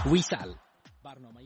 ویسال برنامه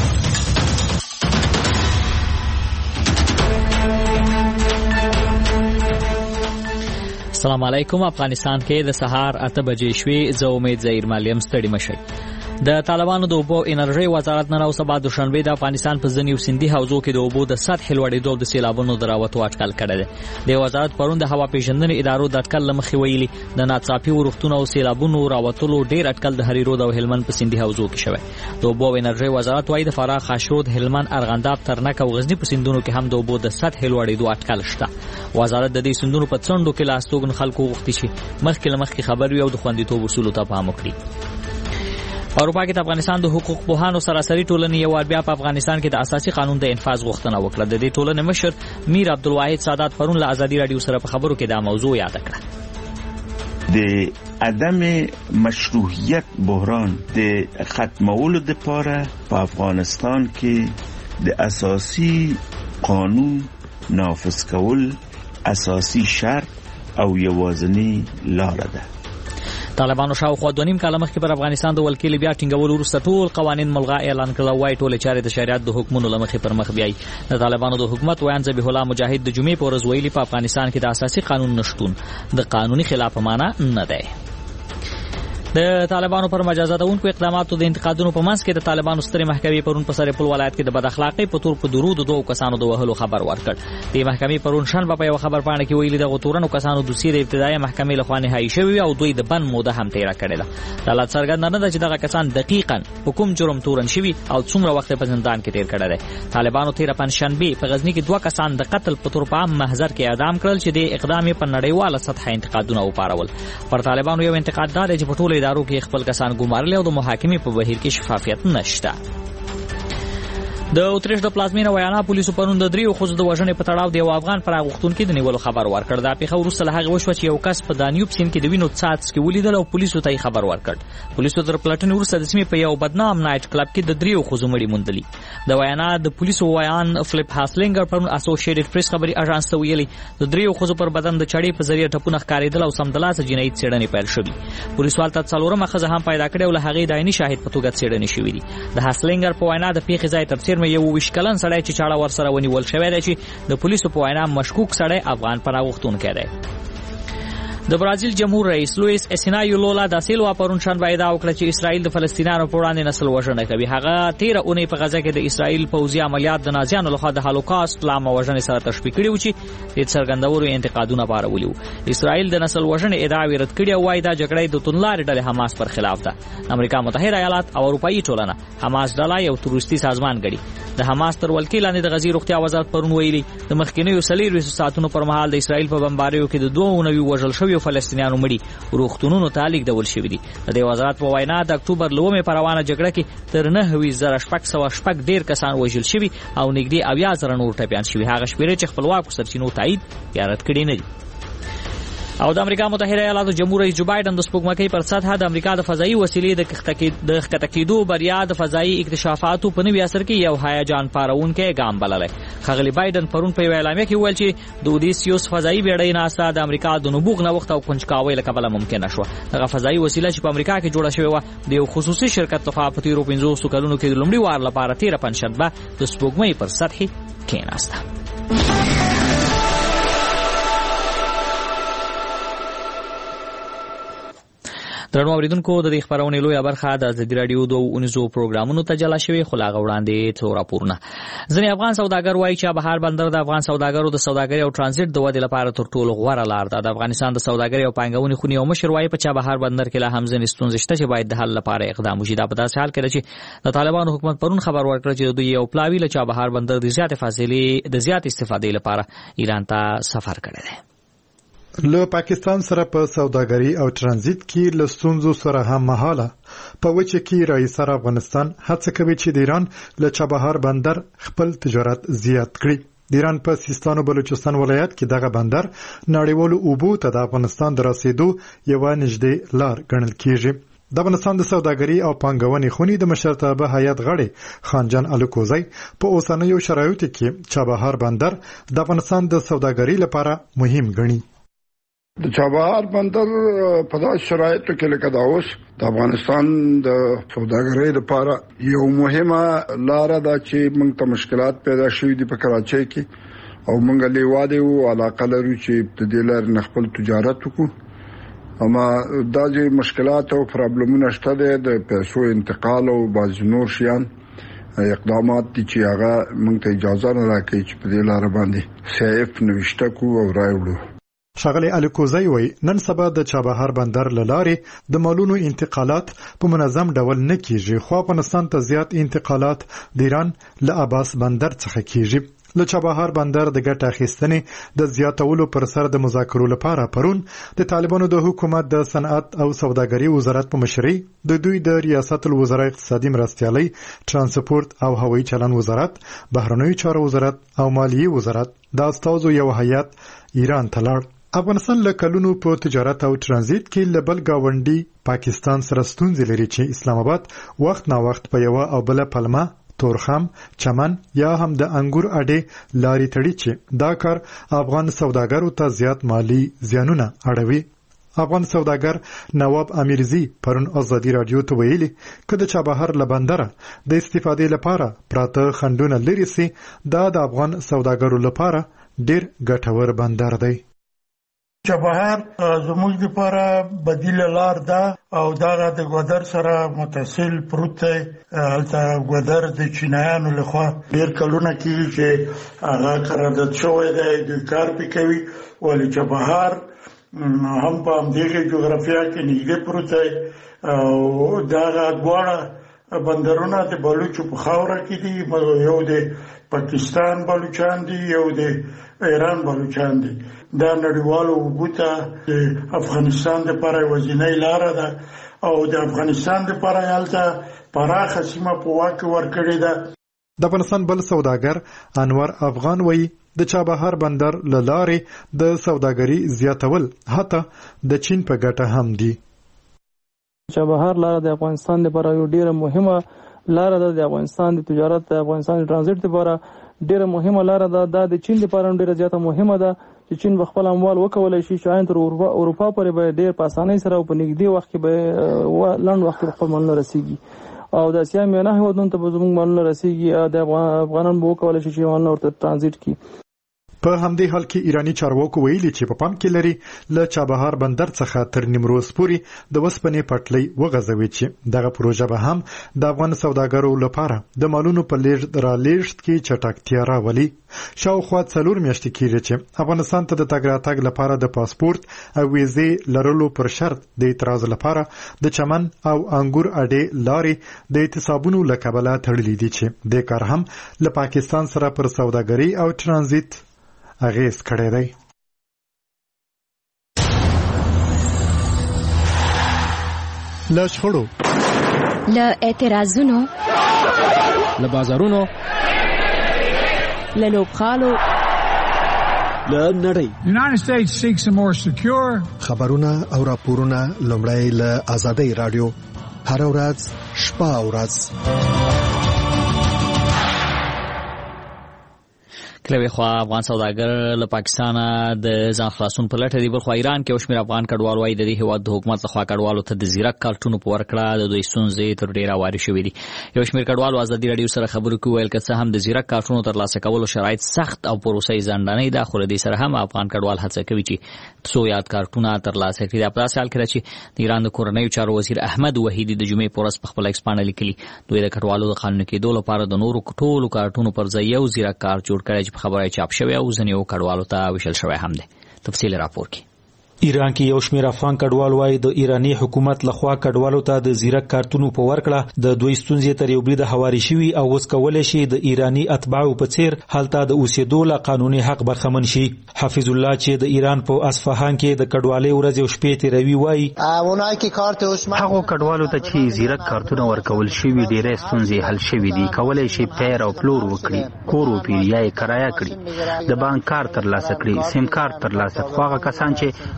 السلام علیکم. افغانستان کې د سهار 8 بجې شوې. زه امید ظهیر مالیم ستړي مشئ. د طالبانو د اوبو انرژي وزارت نن او سبا دوشنبه د افغانستان په ځینو سیندي حوزو کې د اوبو د سطح لوړېدو د سیلابونو دراوتو اټکل کړی دی. د وزارت پرون د هوا پیژندنې ادارو د اټکل لمخې ویلي د ناڅاپي ورښتونو او سیلابونو راوتلو ډیر اټکل د هریرود او هلمند په سیندي حوزو کې شوی. د اوبو انرژي وزارت وايي د فراه، خاشرود، هلمند، ارغنداب، ترنک او غزنی په سیندونو کې هم د اوبو د سطح لوړېدو اټکل شته. وزارت د دې سیندونو په څنډو کې لاستوګن خلکو غوښتي شي مخکې خبر وي او د خوندیتوب اصولو ته پام وکړي. اروپا کې د افغانستان د حقوق پوهانو سراسري ټولنې یو بیا په افغانستان کې د اساسي قانون د انفاذ غوښتنه وکړه. د دې ټولنې مشر میر عبدالواحد سادات پرون له ازادي رادیو سره په خبرو کې دا موضوع یاد کړه. د عدم مشروعیت بحران د ختمولو لپاره په افغانستان کې د اساسي قانون نافذ کول اساسي شرط او یوازینی لاره ده. طالبانو شاوخوا 2.5 کاله مخکې پر افغانستان د ولکې بیا ټینګولو وروسته ټول قوانین ملغا اعلان کړل. وايي ټول چارې د شریعت د حکمونو لمخې پر مخ بیاي. د طالبانو د حکومت ویان ذبیح الله مجاهد د جمعې په ورځ ویلي په افغانستان کې د اساسي قانون نشټون د قانوني خلاف معنا نه دی. د طالبانو پر مجازاتونکو اقداماتو د انتقادونو په منځ کې د طالبانو سترې محکمې پرون په سرپل ولایت کې د بد اخلاقۍ په تور په درود دوه کسانو د وهلو خبر ورکړ. د محکمې پرون شنبه په یو خبر پاڼه کې ویلي د غتورنو کسانو د سیر ابتدایي محکمې له خوا نهایی شوی او دوی د بند موده هم تیر کړل. د حالت څرګنده نه ده چې دغه کسان دقیقاً حکم جرم تورن شوی او څومره وخت په زندان کې تیر کړل. طالبانو تیر پنځشنبه په غزنی کې 2 کسان د قتل په تور په عام محضر کې اعدام کړل چې د اقدام په نړیواله سطح انتقادونه وپارول. پر طالبانو یو انتقاد دار چې په ټولو ادارو کې خپل کسان ګمارل او د محاکمې په بهیر کې شفافیت نشته. د اوتریش د پلازمینه ویانا پولیسو پرون د 3 خزو د وژنې په تړاو د یو افغان پراغښتونکو د نیولو خبر ورکړ. دا پیښه وروسته له هغه وشو چې یو کس په دانیوب سیند کې د وینو څاڅکي ولیدل او پولیسو ته خبر ورکړ. پولیسو تر پلټنې وروسته د سیمې په یو بدنام نایټ کلب کې د 3 خزو مړي موندلي. د ویانا د پولیسو ویان فلیپ هاسلینګر پرون اسوسییټډ پریس خبري اژانس ته ویلي د 3 خزو پر بدن د چړې په ذریعہ ټپونه ښکارېدل او سمدلاسه جنایي څېړنې پیل شوې. پولیسو حالت څلورمه خزه هم پیدا کړې او له هغې د عیني شاهد په توګه څېړنې شوې دي. د هاسلینګر په وینا د پیښې ځای تر څیرمه یو وشکلن سړی چې چاړه ورسره ونیول شوی دی چې د پولیسو په وینا مشکوک سړی افغان پناهغښتونکی دی. د برازیل جمهور رئیس لوئیس اسینایو لولا دا سیلوا پرون شنبه ادعا وکړه چې اسرائیل د فلسطینیانو په وړاندې نسل وژنه کوي. هغه 13 اونۍ په غزه کې د اسرائیل پوځي عملیات د نازیانو لخوا د هالوکاست لامه وژنې سره تشبیه کړي و چې د څرګندولو انتقادونه پارولي وو. اسرائیل د نسل وژنې ادعاوې رد کړي او وايي دا جګړه د توندلارې ډلې حماس پر خلاف ده. امریکا متحده ایالات او اروپایي ټولنه حماس ډله یو تروریستي سازمان ګڼي. د حماس تر ولکې لاندې د غزې روغتیا وزارت پرون ویلي د مخکینیو 24 ساعتونو پر مهال د اسرائیل په بمباریو کې د 2 وژل شویو فلسطینیانو مړي روغتونونو ته لیږدول شوي دي. د دې وزارت په وینا د اکتوبر لومې پر روانه جګړه کې تر 9,600 ډیر کسان وژل شوي او نږدې 80,000 نور ټپیان شوي. هغه شمیرې چې خپلواکو سرچینو تایید یا رد کړي نه دي. او د امریکا متحده ایالاتو جمهور رئیس جو بایدن د سپوږمکۍ پر سطحه د امریکا د فضایي وسیلې د ښکته کېدو بریا د فضایي اکتشافاتو په نوي عصر کې یو هیجان پارونکی ګام بللی. ښاغلي بایدن پرون په یوه اعلامیه کې وویل چې د اودیسیوس فضایي بیړۍ ناسته د امریکا د نبوغ نوښت او کنجکاوۍ له کبله ممکنه شوه. دغه فضایي وسیله چې په امریکا کې جوړه شوې وه د یو خصوصي شرکت لخوا په تېرو 50 کلونو کې د لومړي وار لپاره تېره پنجشنبه د سپوږمۍ پر سطحې کېناسته. درنو اوریدونکو د دې خبرونې لویه برخه د ازادي راډیو 2 پروګرامونو ته جلا شوې خو لا وړاندې څو راپورونه. ځینې افغان سوداګر وایي چې چابهار بندر د افغان سوداګرو د سوداګرۍ او ترانزیت د ودې لپاره تر ټولو غوره لار ده. د افغانستان د سوداګرۍ او پانګونې خونې یو مشر وایي په چابهار بندر کې لا هم ځینې ستونزې شته چې باید د حل لپاره اقدام وشي. دا په داسې حال کې ده چې د طالبانو حکومت پرون خبر ورکړ چې دوی یو پلاوي له چابهار بندر د زیات استفادې لپاره ایران ته سفر کړی دی. له پاکستان سره په سوداګري او ترانزیت کې له ستونزو سره هم مهاله په وجه کې رئیس افغانستان هڅه کوي چې د ایران له چابهار بندر خپل تجارت زیات کړي. د ایران په سیستان او بلوچستان ولایت کې دغه بندر نړیوالو اوبو ته د افغانستان د رسیدو یوه نږدې لار ګڼل کیږي. د افغانستان د سوداګري او پانګونې خونې د مشرتابه هیئت غړی خانجان الکوزی په اوسنیو شرایطو کې چابهار بندر د افغانستان د سوداګري لپاره مهم ګڼي. د چابهار بندر په داسې شرایطو کې لکه دا اوس د افغانستان د سوداګرۍ لپاره یو مهمه لاره ده چې موږ ته مشکلات پیدا شوي دي په کراچۍ کې او موږ لیواده او علاقه لرو چې د دې لارې نه خپل تجارت وکړو اما دا چې مشکلات او پرابلمونه شته دي د پیسو انتقال او بعض نور شیان اقدامات دي چې هغه موږ ته اجازه نه راکوي چې په دې لار باندې سیف نوښته کو او راوړو. ښاغلی الکوزی وایي نن سبا د چابهار بندر له لارې د مالونو انتقالات په منظم ډول نه کیږي خو افغانستان ته زیات انتقالات د ایران له عباس بندر څخه کیږي. له چابهار بندر د ګټه اخیستنې د زیاتولو پر سر د مذاکرو لپاره پرون د طالبانو د حکومت د صنعت او سوداګرۍ وزارت په مشرۍ د دوی د ریاست الوزرا اقتصادي مرستیالۍ ترانسپورت او هوایي چلن وزارت بهرنیو چارو وزارت او مالیې وزارت د استازو یو هیئت ایران ته لاړ. افغانستان له کلونو په تجارت او ترانزیت کې له بل گاونډي پاکستان سره ستونزې لري چې اسلام آباد وخت نا وخت په یو او بل پلمه تورخم چمن یا هم د انګور اډې لاري تړي چې دا کار افغان سوداګرو ته زیات مالی زیانونه اړوي. افغان سوداګر نواب امیرزی پرون ازادي رادیو ته ویلي چې د چابهار له بندره د استفادې لپاره پراته خندونه لري سي دا د افغان سوداګرو لپاره ډیر ګټور بندر دی. چابهار زموږ لپاره بدیل لار ده او دا د ګودر سره متصل پروت دی. هلته ګودر د چینایانو لخوا ډیر کلونه کېږي چې هغه قرارداد شوی دی دوی کار پې کوي ولې چابهار هم په همدغې جغرافیه کې نږدې پروت دی او دغه دواړه بندرونه د بلوچو په خاوره کې دي یو د پاکستان بلوچان دي یو د ایران بلوچان دي. دا نړیوالو اوبو ته د افغانستان لپاره یوازینۍ لاره ده او د افغانستان لپاره هلته پراخه سیمه په واک کې ورکړې ده. د افغانستان بل سوداګر انور افغان وایي د چابهار بندر له لارې د سوداګرۍ زیاتول حتی د چین په ګټه هم دي. چابهار لاره د افغانستان لپاره یو ډیره مهمه لاره ده. د افغانستان د تجارت د افغانستان د ترانزیت لپاره ډیره مهمه لاره ده. دا د چین لپاره ډیره زیاته مهمه ده چې چین خپل اموال وکولای شي چې تر اروپا پورې به ډیر په اسانۍ سره او په نږدې وخت کې به لنډ وخت کې خپل مالونه رسیږي او د اسیا میانه هیوادونو ته به زموږ مالونه رسیږي. د افغانان به وکولای شي چې مالونه ورته ترانزیت کړي. په همدې حال کې ایرانی چارواکو ویلي چې په پام کې لري له چابهار بندر څخه تر نیمروز پورې د وسپنې پټلۍ وغځوي چې دغه پروژه به هم د افغان سوداګرو لپاره د مالونو په لیږد رالېږد کې چټکتیا راولي. شاوخوا 4 میاشتې کېږي چې افغانستان ته د تګ راتګ لپاره د پاسپورت او ویزې لرلو پر شرط د اعتراض لپاره د چمن او انګور اډې لارې د اعتصابونو له کبله تړلې دي چې د کار هم له پاکستان سره پر سوداګرۍ او ترانزیت اغیز کړی دی. له شخړو له اعتراضونو له بازارونو له لوبغالو له نړۍ United States seeks a more secure خبرونه او راپورونه لومړی له آزادۍ رادیو هر ورځ شپه او ورځ کله خو افغان سوداګر له پاکستان د ځان خلاصون په لټه دی. بل خو ایران کې وشمیر افغان کډوال وایي د دې هیواد د حکومت لخوا کډوالو ته د زیرک کارتونو په ورکړه د دوی ستونزې تر ډیره واري شوې دي. یو شمیر کډوالو ازادي رادیو سره خبرو کې ویل چې هم د زیرک کارتونو ترلاسه کولو شرایط سخت او پروسې ځانډنې ده خو د دې سره هم افغان کډوال هڅه کوي چې څو یاد کارتونه ترلاسه کړي. په داسې حال کې چې د ایران د کورنیو چارو وزیر احمد وحیدی د جمعې په ورځ په خپل ایکس باندې لیکلي دوی د کډوالو د قانون کېدو لپاره د نورو ټولو کارتونو پر ځای یو زیرک کارت جوړ کړی چې په خبره چاپ شوی او ځنیو کډوالو ته وشل شوی هم دی. تفصیل راپور کې ایران کې یو شمېر افغان کډوال وایي د ایرانی حکومت لخوا کډوالو ته د زیرک کارتونو په ورکړه د دوی ستونزې تر یو بریده هواري شوي او اوس کولی شي د ایرانی اتباعو په څیر هلته د اوسېدو له قانوني حق برخمن شي. حفیظ الله چې د ایران په اصفهان کې د کډوالۍ ورځې او شپې تېروي وایي هغو کډوالو ته چې زیرک کارتونه ورکول شوي ډېری ستونزې حل شوي دي. کولی شي پیر او پلور وکړي، کور وپیري یا یې کرایه کړي، د بانک کارت ترلاسه کړي، سیم کارت ترلاسه کړي. خو هغه کسان چې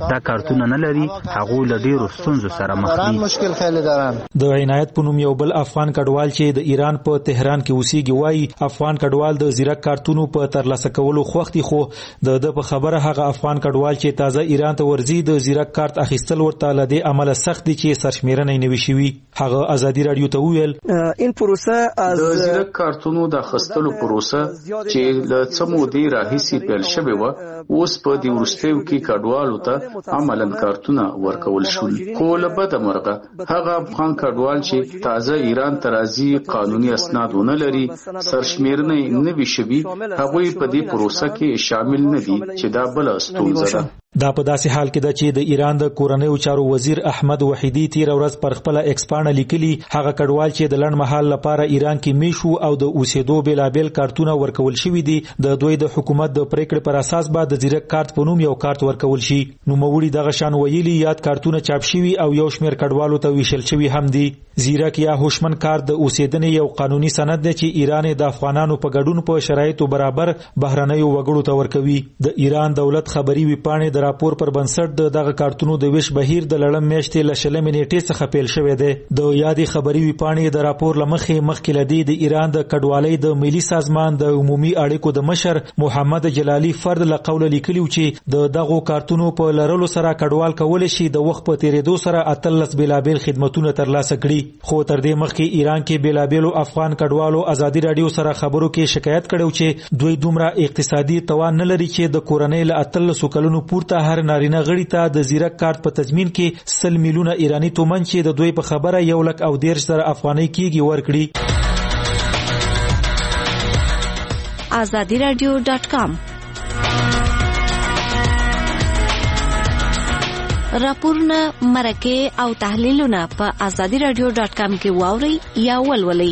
دا کارتونه نه لري هغه له ډیرو ستونزو سره مخ دي. د عنایت په نوم یو بل افغان کډوال چې د ایران په تهران کې اوسېږي وایي افغان کډوال د زیرک کارتونو په ترلاسه کولو خوښتي خو د په خبره هغه افغان کډوال چې تازه ایران ته ورځي د زیرک کارت اخیستل ورته له دې عمله سخت دي چې سرشمیرنه یې نوي شوي. هغه ازادي رادیو ته وویل این پروسه د زیرک کارتونو د اخیستلو پروسه چې له څه مودې راهیسې پیل شوې وه اوس په دې وروستیو کې کډوالو ته عملاً کارتونه ورکول شول. خو له بده مرغه هغه افغان کډوال چې تازه ایران ته راځي قانوني اسناد ونه لري سرشمیرنه نه وي شوي هغوی په دې پروسه کې شامل نه دي چې دا بله ستونزه ده. دا په داسې حال کې ده چې د ایران د کورنیو چارو وزیر احمد وحیدی تیر ورځ پر خپل ایکس پاڼه لیکلي هغه کډوال چې د لنډ مهال لپاره ایران کې میشو او د اوسېدو بیلابل کارتونه ورکول شوي دي د دوی د حکومت د پریکړې پر اساس به د زیرک کارت په نوم یو کارت ورکول شي. نوموړي دغه شان ویلي یاد کارتونه چاپ شوي او یو شمېر کډوالو ته ویشل شوي هم دي. زیرک یا هوشمن کارت د اوسېدنې یو قانوني سند دی چې ایران د افغانانو په ګډون په شرایطو برابر بهرنیو وګړو ته ورکوي. د ایران دولت خبري ویپاڼې د راپور پر بنسټ دغه کارتونو د ویش بهیر د لړم میاشتې له 20 نیټې څخه پیل شوی دی. د یادې خبري ویپاڼې د راپور مخکې لدی د ایران د کډوالۍ د ملي سازمان د عمومي اړیکو د مشر محمد جلالي فرد له قوله لیکلي چې دغه کارتونو په لرلو سره کډوال کولی شي د وخت په تیریدو سره 13 بیلابل خدماتونه ترلاسه کړي. خو تر دې مخکې ایران کې بیلابلو افغان کډوالو ازادي رادیو سره خبرو کې شکایت کړو چې دوی دومره اقتصادي توان نه لري چې د کورنۍ له 13 کلونو پورته هر نارینه غړي ته د زیرک کارت په تضمین کې 100 میلیونه ایرانی تومان چې د دوی په خبره 1,13,000 افغانۍ کېږي ورکړي. azadiradio.com راپورونه مرکه او تحلیلونه په azadiradio.com کې واوري یا ولولئ.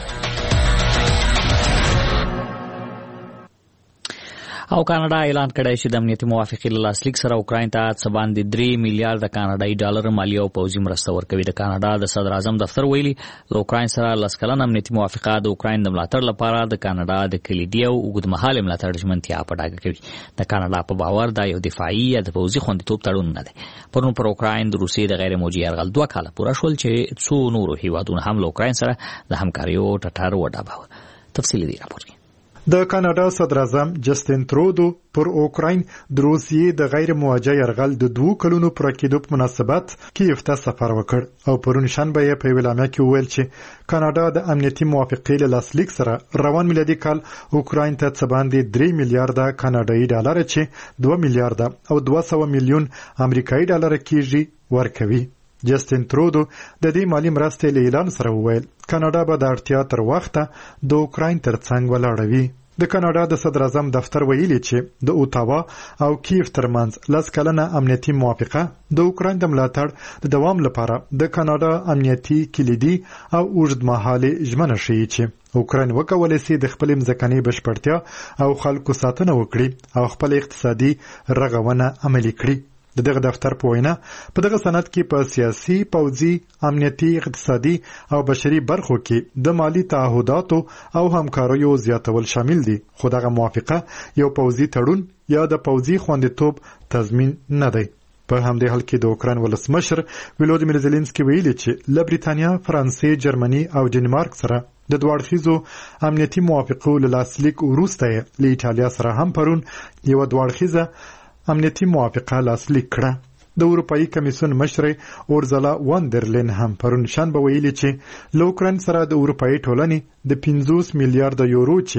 او کاناډا اعلان کړی چې د امنیتي موافقې له لاسلیک سره اوکراین ته څه باندې 3 میلیارډ کاناډایي ډالر مالیه او پوځي مرسته ورکوي. د کاناډا د صدر اعظم دفتر ویلي د اوکراین سره لسکلن امنیتي موافقه د اوکراین د ملاتړ لپاره د کاناډا د کلیدي او اوږدمهاله ملاتړ ژمنتیا په ډاګه کوي. د کاناډا په باور دا یو دفاعي یا د پوځي خوندیتوب تړون نه دی. پرون پر اوکراین د روسیې د غیر موجي یرغل 2 کاله پوره شول چې څو نورو هیوادونو هم له اوکراین سره د همکاریو ټټر وډباوه. تفصیلي دی راپور کې. د کاناډا صدر اعظم جسټین ترودو پر اوکراین د روسیې د غیر موجه یرغل د 2 کلونو پر کېدو په مناسبت کیف ته سفر وکړ او پرون شنبه یې په ویلامه کې وویل چې کاناډا د امنیتي موافقې له لاسلیک سره روان میلادي کال اوکراین ته څه باندې 3 میلیارډ کاناډایي ډالر چې 2 میلیارډ او 200 میلیون امریکایي ډالر کېږي ورکوي. جسټین ترودو د دې مالی مرستې له اعلان سره وویل کاناډا به د اړتیا تر وخته د اوکراین ترڅنګ ولاړه وي. د کاناډا د صدر اعظم دفتر ویلي چې د اوټاوا او کیف ترمنځ 10 کلنه امنیتي موافقه د اوکراین د ملاتړ د دوام لپاره د کاناډا امنیتي کلیدي او اوږدمهاله ژمنه شي چې اوکراین وکولای شي د خپل ځمکني بشپړتیا او خلکو ساتنه وکړي او خپل اقتصادي رغونه عملي کړي. دغه دفتر په وینا په دغه سند کې په سیاسي، پوځي، امنیتي، اقتصادي او بشري برخو کې د مالی تعهداتو او همکاریو زیاتول شامل دي. خو دغه موافقه یو پوځي تړون یا د پوځي خوندیتوب تضمین نه دی. په همدې حال کې د اوکراین ولسمشر ولودیمیر زيلنسکي ویلي چې له بریتانیا، فرانسې، جرمني او ډنمارک سره د دوړخیزو امنیتي موافقو له لاسلیک وروسته له ایټالیا سره هم پرون یو دوړخیزه امنیتي موافقه لاسلیک کړه. د اروپאי کمیسیون مشر اورزلا واندرلین هم پرون شنبه ویلي چې له اوکراین سره د اروپאי ټولنې د 50 میلیارډ یورو چې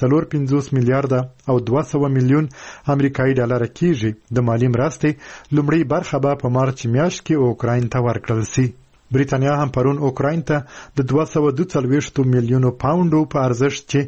450 میلیارډ او 200 میلیون امریکایي ډالر کېږي د مالی مرستې لومړی برخه به په مارچ میاشت کې اوکراین ته ورکړل شي. بریتانیا هم پرون اوکراین ته د 242 میلیونو پاونډو په ارزښت چې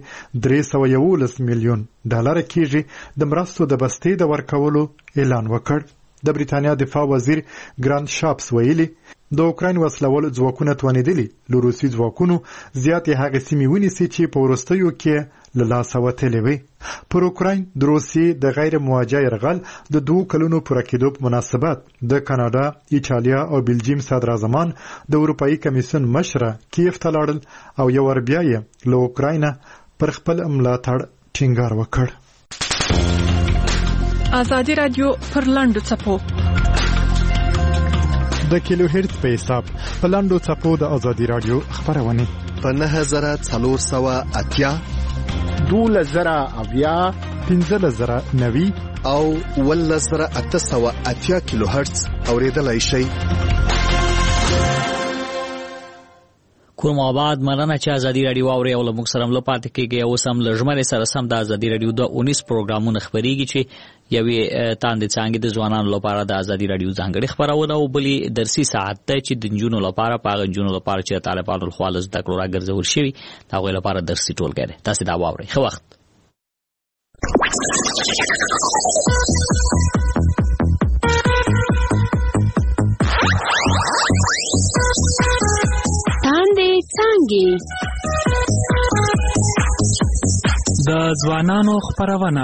311 میلیون ډالر کېږي د مرستو د بستې د ورکولو اعلان وکړ. د بریتانیا دفاع وزیر ګراند شاپس ویلي د اوکراین وسلوال ځواکونه توانیدلي له روسي ځواکونو زیاتې هغه سیمې ونیسي چې په وروستیو کې له لاسه وتلې وي. پر اوکراین د روسیې د غیر موجه یرغل د 2 کلونو پوره کېدو په مناسبت د کاناډا، ایټالیا او بلجیم صدر اعظمان د اروپאי کمیسیون مشره کیف ته لاړل او یو ور بیا یې له اوکراین پر خپل ملاتړ ټینګار وکړ. ازادي رادیو پر لاندو څپو د کیلو هرتز په حساب په لاندو څپو د ازادي رادیو خبرونه په 9480 12090 15090 او 11880 کیلو هرتز اوریدلای شئ. کوم آباد مننه چې ازادي رادیو اوري او موږ سره مل پاتې کېږي او سم لژمنه سره سم د ازادي رادیو د 19 پروګرامونه خبريږي چې یوې تاند څنګه د ځوانانو لپاره د ازادي رادیو ځانګړي خبرونه او بلی درسي ساعت ته چې د جنونو لپاره پاغه جنونو لپاره چې طالبانو خالص د کړو راګرځول شي دا غوې لپاره درسي ټولګه ده. تاسو دا واوري خو وخت د ځوانانو خبرونه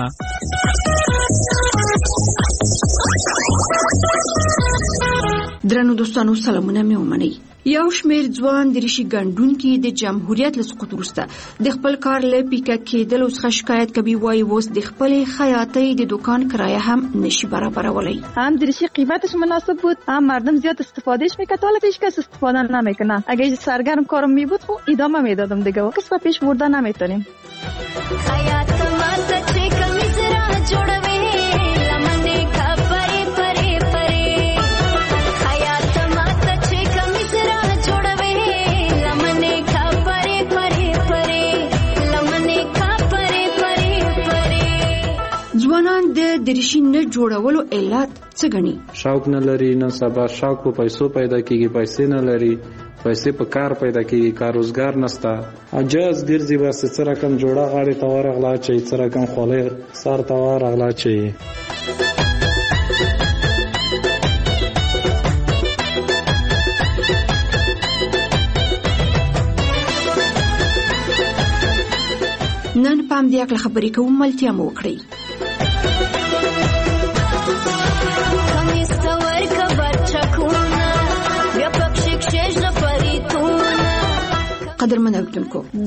درنو دوستانو سلامونه مې ومنئ. یو شمېر ځوان د ریشي ګڼډون کې د جمهوریت له سقوط وروسته د خپل کار له پیکه کېدلو څخه شکایت کوي. وایي اوس د خپلې خیاطۍ د دکان کرایه هم نشي برابرولی. هم د ریشی قیمتش مناسب بود، هم مردم زیاد استفادهش میکرد. حالا پیش کس استفاده نمیکنه. اگه سرگرم کارم میبود خب ادامه میدادم دیگه. کس و پیش برده نمیتونیم. خیاط ماته چې کمیس را جوړوي لمنې خبرې پرې پرې. خیاط ماته چې کمیس را جوړوي لمنې خبرې پرې پرې. لمنې خبرې پرې پرې. ځوانان د ریشي نه جوړولو علت څه ګڼي؟ شوق نه لري. نن سبا شوق په پیسو پیدا کیږي، پیسې نه لري. پیسې په کار پیدا کیږي، کار روزګار نشته. اجازه ګرځي بس څه رقم جوړه غاړي تور غلا چي، څه رقم خولې سر تور غلا چي. نن پام دې خپل خبرې کوم ملتیا مو کړی. کمیس تور کبر چکونه بیا پکشک شش لپریتونه. قدرمن اوریدونکو، د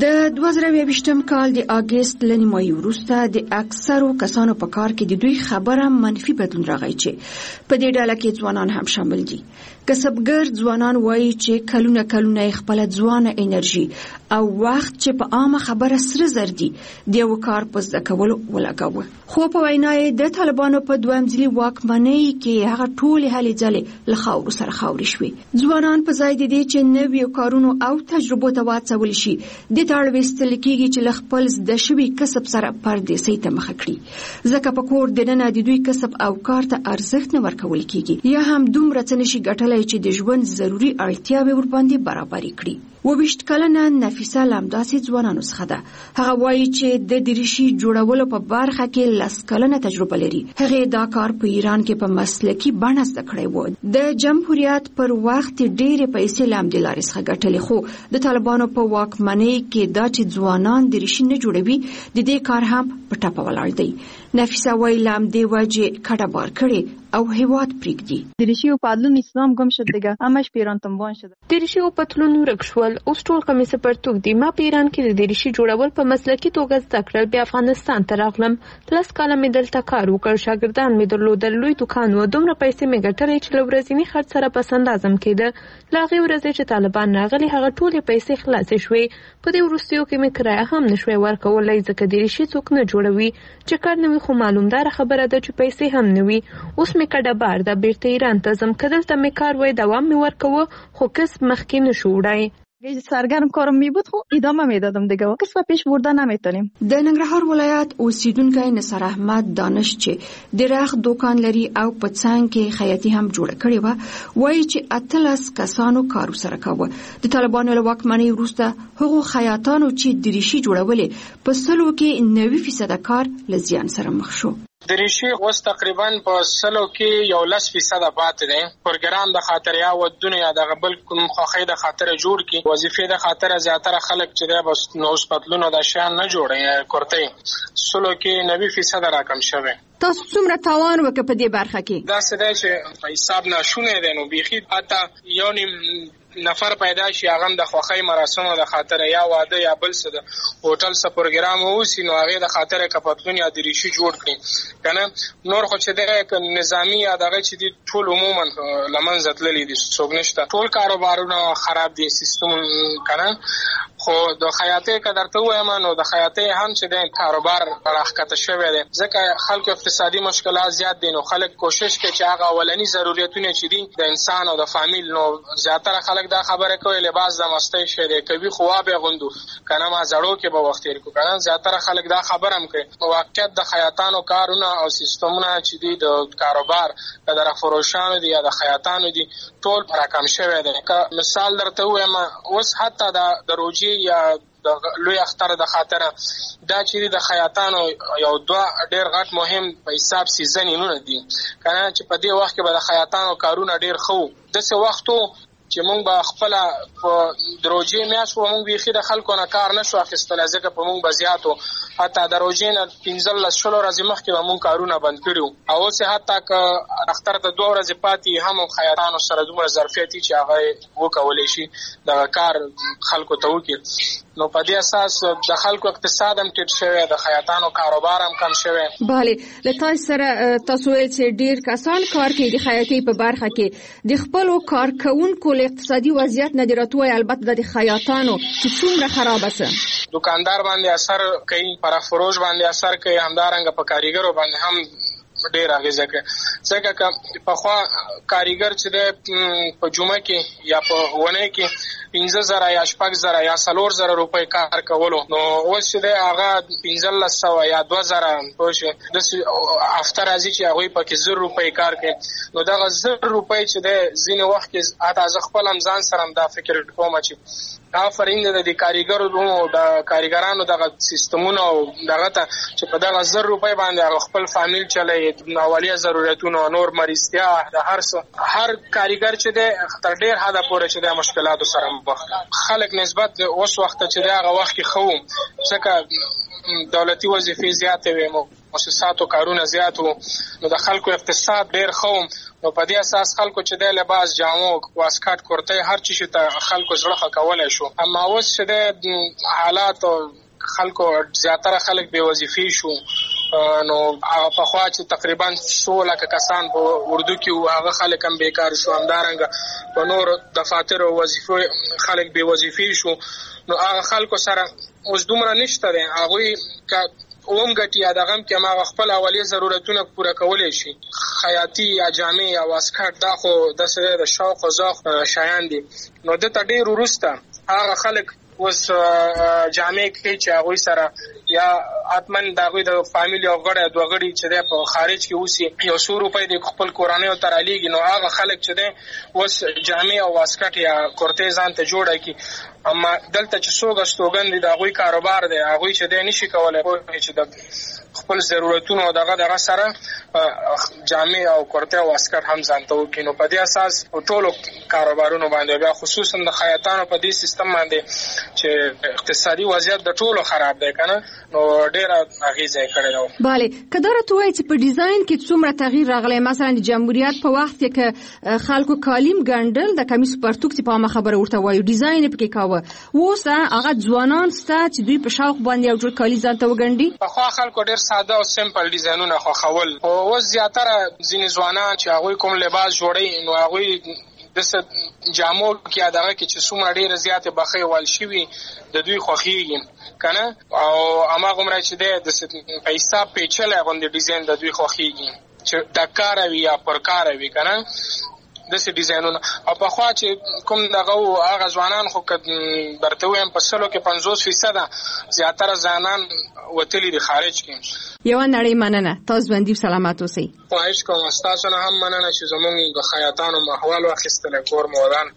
2022م کال د اگست لنیمایي وروسته د اکثرو کسانو په کار کې د دوی خبره منفي بدلون راغی چې په دې ډله کې ځوانان هم شامل دي. کسبګر ځوانان وایي چې کلونه خپل ځوانه انرژي او وخت چې په عامه خبره سره زر دي د یو کار په زده کولو ولګاوه. خو په وینا یې د طالبانو په دویم ځلي واکمنۍ کې هغه ټولې هلې ځلې له خاورو سره خاورې شوې. ځوانان په ځای د دې چې نویو کارونو او تجربو ته واڅول شي د تاړ وستل کېږي چې له خپل زده شوي کسب سره پردیسۍ ته مخه کړي. ځکه په کور دننه د دوی کسب او کار ته ارزښت نه ورکول کېږي یا هم دومره څه نشي ګټلی چې د ژوند ضروري اړتیاوې ورباندې برابرې کړي. 22 کلنه نفیسه لمداسي ځوانانو څخه ده. هغه وایي چې د ریشي جوړولو په برخه کې 10 کلنه تجربه لري. هغه دا کار په ایران کې په مسلکي بڼه زده کړی و. د جمهوریت پر وخت ډېرې پیسې لامدې لارې څخه ګټلې، خو د طالبانو په واکمنۍ کې دا چې ځوانان د ریشي نه جوړوي د دې کار هم په ټاپه ولاړ دی. نفیسه وایي لامدې وجه کډه بار کړي او هیواد پریږدي. د ریشي او پادلون اسلام گم شد دیگه، همش پیران تنبان شد. د ریشي او پتلون ورک شول، اوس ټول قمیص پرتوک دي. ما په ایران کې د ریشي جوړول په مسلکي توګه زده کړل. بیا افغانستان ته راغلم. 10 کاله مې دلته کار وکړ. شاګردان مې درلودل. لوی دکان و. دومره پیسې مې ګټلې چې له ورځني خرڅ سره پس اندازم کېده. له هغې ورځې چې طالبان راغلي هغه ټولې پیسې خلاصې شوې. په دې وروستیو کې مې کرایه هم نشوی ورکولی ځکه د ریشي څوک نه جوړوي. چې کار نه وي خو معلومداره خبره ده چې پیسې هم نه وي. اوس مې کډه بار ده. بیرته ایران ته ځم. که دلته مې کار وای دوام مې ورکوه، خو کسب مخکې نشو وړی. اگه سرگرم کارم میبود خب ادامه میدادم دیگه. کس و پیش برده نمیتونیم. د ننګرهار ولایت اوسیدونکی نصر احمد دانش چې د رخ دکان لري او په څنګ کې خیاطي هم جوړ کړی و، وایي چې 18 کسانو کار سره کاوه. د طالبانو له واکمنۍ وروسته هغو خیاطانو چې د ریشي جوړولې په 100 کې 90% کار له زیان سره مخ شو. د ریشي اوس تقریبا په 100 کې 11% پاتې دي. پروګرام د خاطر یا ودونه یا د غبل کوم خوخې د خاطر جوړ کی وظیفې د خاطر زیاتره خلک چې د بس نوس پتلونو د شان نه جوړي کوړته 100 کې 90% راکم شوه. تاسو څومره تاوان وکړ په دې برخه کې؟ دا څه دی چې په حساب نه شونه دي نو بيخي اته یو نفر پیدا شي هغه د خوخی مراسمو د خاطر یا واده یا بل څه د هوټل څه پروګرام ووسی نو هغه د خاطر کپتلون یا دریشي جوړ کړي کنه نور خو چې د نظامی یا دغه چې د ټول عموما لمنځه تللی دي څوک نشته ټول کاروبارونه خراب دي سیستم کنه خو د خیاطۍ کدرته وایم نو د خیاطۍ هم چې د کاروبار راخکته شوی دی ځکه خلکو اقتصادي مشکلات زیات دي نو خلک کوشش کوي چې هغه اولنی ضرورتونه چې دي د انسان او د فامیل نو زیاتره خلک دا خبره کوي لباس د مستی شه دی کوي خو به غوندو کنه ما زړو کې به وخت تیر کو کنه زیاتره خلک دا خبره هم کوي واقعیت د خیاطانو کارونه او سیستمونه چې دي د کاروبار د فروشانو دي یا د خیاطانو دي ټول راکم شوی دی مثال درته وایم اوس حتی د روجي یا د لوی اختر د خاطر دا چې د خیاطانو یو دوه ډیر غټ مهم په حساب سیزنونه دي کنه چې په دې وخت کې به د خیاطانو کارونه ډیر خو د څه وختو چې مونږ به خپل په دروژې میاشو مونږ به د خلکو نه کار نشو اخیستل ځکه په مونږ بزیاتو حتی دروژې نه 15 شلو ورځې مخکې به مونږ کارونه بند کړو او اوس حتی که اختر ته 2 ورځې پاتې هم خیاطانو سره دومره ظرفیت چې هغه وکولای شي د کار خلکو ته وکړي نو په دې اساس د خلکو اقتصاد هم ټیټ شوی د خیاطانو کاروبار هم کم شوی bale له تاسو سره تاسو چې ډیر کسان کار کوي د خیاطۍ په برخه کې د خپل کارکونکو له اقتصادي وضعیت نه دراتوي البته د خیاطانو چې څومره خراب است دکاندار باندې اثر کوي پر فروش باندې اثر کوي همدارنګه په کاریګرو باندې هم ډیر اغیزه کوي ځکه چې په خوا کاریګر چې د په جمعه کې یا په ونه کې 15,000 یا 6,000 یا 4,000 روپۍ کار کولو نو اوس چې د هغه 1500 یا 2,000 پوه د افتر ازي چې هغه په کې 0 روپۍ کار کوي نو دا 0 روپۍ چې د زینې وخت کې اته خپل امزان سره دا فکر کوم چې آفرین د کاریګرو د کاریګرانو د سیستمونو او دغه ته چې په دغه 0 روپۍ باندې خپل فامیل چلای اولیه ضرورتونو نور مریضتیا د هر کاریګر چې د تر ډیر حد پورې چې د مشکلاتو سره مخ خلک نسبت اوس وخت چې دغه وخت کې خو ځکه دولتي وظیفې زیاتې وي مؤسساتو کارونه زیات وو نو د خلکو اقتصاد ډیر خو نو په دې اساس خلکو چې د لباس جامو واسکټ کورته هر چی ته خلکو زړه کولای شو اما اوس چې د حالات خلکو زیاتره خلک بے وظیفې شو نو په خوا چې تقریبا 16 کسان په اردو کې هغه خلک هم بیکار شو همدارنګه په نور دفاتر او وظیفو خلک بے وظیفې شو نو هغه خلکو سره اوس دومره نشته دی هغه اوم غټي ادغم کې ما خپل اولیه ضرورتونه پوره کولای شي خیاطي یا جامع یا واسکټ دا خو د سره د شوق او ذوق شایان دي نو د تډیر ورسته هغه خلک اوس جامع کې چې هغه سره یا اتمن دغه د فامیلی او غړي دوه غړي چې په خارج کې اوسي یو 100 روپۍ د خپل کورانه او ترالیږي نو هغه خلک چې د اوس جامع او واسکټ یا کورتیزان ته جوړه کی اما دلته چې څوګه ستوګند د هغه کاروبار دی هغه چې د نشي کولای چې د خپل ضرورتونو دغه سره جامع او کورته او واسکټ هم ځانته وکینو په دې اساس ټولو کاروبارونو باندې بیا خصوصا د خیاطانو په دې سیستم باندې چې اقتصادي وضعیت د ټولو خراب دی کنه نو ډیر اغیزه کړی نو bale کدار ته وایي چې په ډیزاین کې څومره تغییر راغلی مثلا د جمهوریت په وخت کې خلکو کالیم ګندل د کمیس پرتوک چې په ما خبره ورته وایي ډیزاین پکې کاوه اوس هغه ځوانان ستا چې دوی په شوق باندې یو ډول کالی ځانته وګڼي په خو خلکو ډیر ساده او سمپل ډیزاینونه خو خول او اوس زیاتره ځینې ځوانان چې هغه کوم لباس جوړي نو هغه د جامو کې اداغه کې چې څومره ډیره زیاته بخې وال شي د دوی خوخیږي کنه او اما کومره چې د پیسې پیچلې غوندې ډیزاین د دوی خوخیږي چې د کار وی یا پر کار وی کنه د سې ډیزاینونه او په خوا چې کوم دغه هغه ځوانان خو درته وایم په سلو کې 50% زیاتره ځوانان وتلی د خارج کې یو نړۍ مننه تاسو باندې سلامات اوسئ خواهش کوم تاسو نه هم مننه چې زموږ د خیاطانو محوال واخیستل کور مودان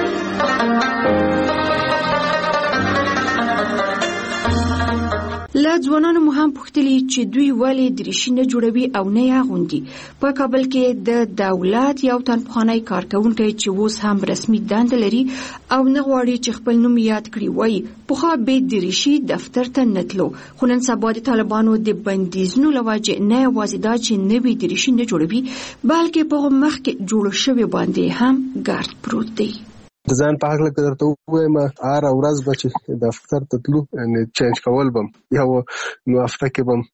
له ځوانانو مو هم پوښتلي چې دوی ولې دریشي نه جوړوي او نه یې اغوندي. په کابل کې د دولت یو تن پخوانی کارکونکی چې اوس هم رسمي دنده لري او نه غواړي چې خپل نوم یاد کړي وایي پخوا به دریشي دفتر ته نه تلو، خو نن سبا د طالبانو د بندیزونو له وجې نه یوازې دا چې نوې دریشي نه جوړوي بلکې په هغه مخکې جوړ شوي باندې هم ګرد پروت دی. د ځان په هکله که درته ووایم هره ورځ به چې دفتر ته تلو چینج کول بم یا نو هفته کې بم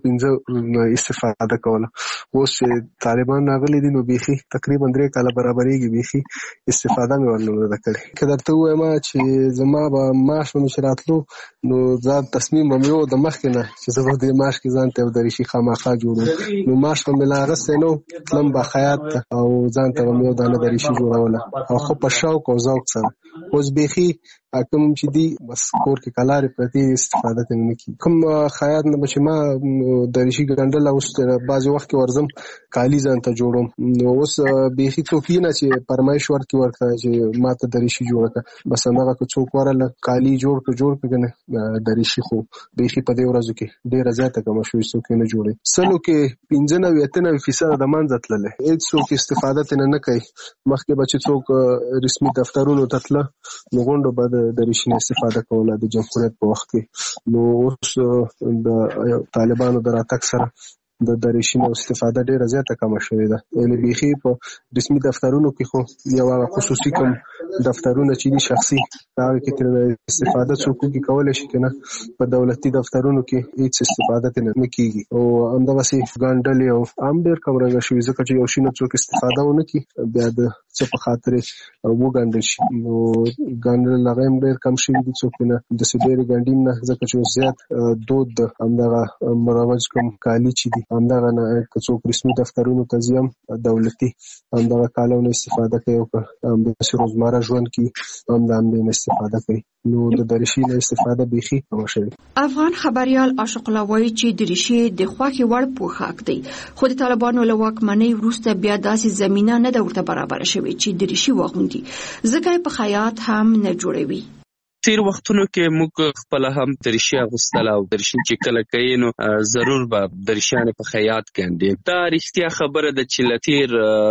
4-5 استفاده کوله. اوس چې طالبان راغلي دي نو بیخي تقریبا 3 کاله برابرېږي بیخي استفاده مې ورنه ده کړې. که درته ووایم چې زما به معاش به مې چې راتلو نو ځان تصمیم به مې و د مخکې نه چې زه به دې معاش کې ځان ته یو دریشي خامخا جوړوم نو معاش به مې لا اخیستی نه و، تلم به خیاط ته او ځان ته به مې یو دانه دریشي جوړوله او خو په شوق او ذوق سره. اوس بیخي کوم چې دی بس کور کې کلارې پرتې استفاده ته نه کیږي. کوم خیاط نه چې ما دریشي ګنډل اوس بعضې وخت کې ورځم کالي ځان ته جوړوم نو اوس بیخي څوک نه چې فرمایش ورکړي ورته چې ما ته دریشي جوړه کړه بس هماغه که څوک ورله کالي جوړ کړه که نه دریشي خو بیخي په دې ورځو کې ډېره زیاته کمه شوې څوک یې نه جوړوي. سلو کې 95-98% د منځه تللی هېڅ څوک استفاده ترې نه کوي. مخکې به چې څوک رسمي دفترونو ته تله نو غونډو به د دریشي نه استفاده کوله د جمهوریت په وخت کې. نو اوس د طالبانو د راتګ سره د دریشي نه استفاده ډېره زیاته کمه شوې ده. یعنې بیخي په رسمي دفترونو کې خو یو هغه خصوصي کوم دفترونه چې دي شخصي هغه کې ترې استفاده څوک وکړي کولی شي که نه په دولتي دفترونو کې هېڅ استفاده ترې نه کېږي او همدغسې ګنډلې او هم ډېر کمرنګه شوي ځکه چې یو شي نه څوک استفاده ونه کړي بیا د څه په خاطر وګنډل شي نو ګنډل هغه هم ډېر کم شوي دي څوک نه داسې ډېرې ګنډي نه ځکه چې اوس زیات دود د همدغه مروج کوم کالي چې دي همدغه نه که څوک رسمي دفترونو ته ځي هم دولتي همدغه کالو نه استفاده کوي او که همداسې روزمره ژوند کې هم د همدې نه استفاده کوي نو د دریشي نه استفاده بیخي کمه شوې. افغان خبریال عاشق الله وایي چې دریشي د خوښې وړ پوښاک دی خو د طالبانو له واکمنۍ وروسته بیا داسې زمینه نه ده ورته برابره شوې چې دریشي واغوندي ځکه یې په خیاط هم نه جوړوي. تیر وختونو کې موږ خپل هم دریشي اغوستله او دریشي چې کله کوي نو ضرور به دریشیانې په خیاط ګنډي. دا رښتیا خبره ده چې له تیر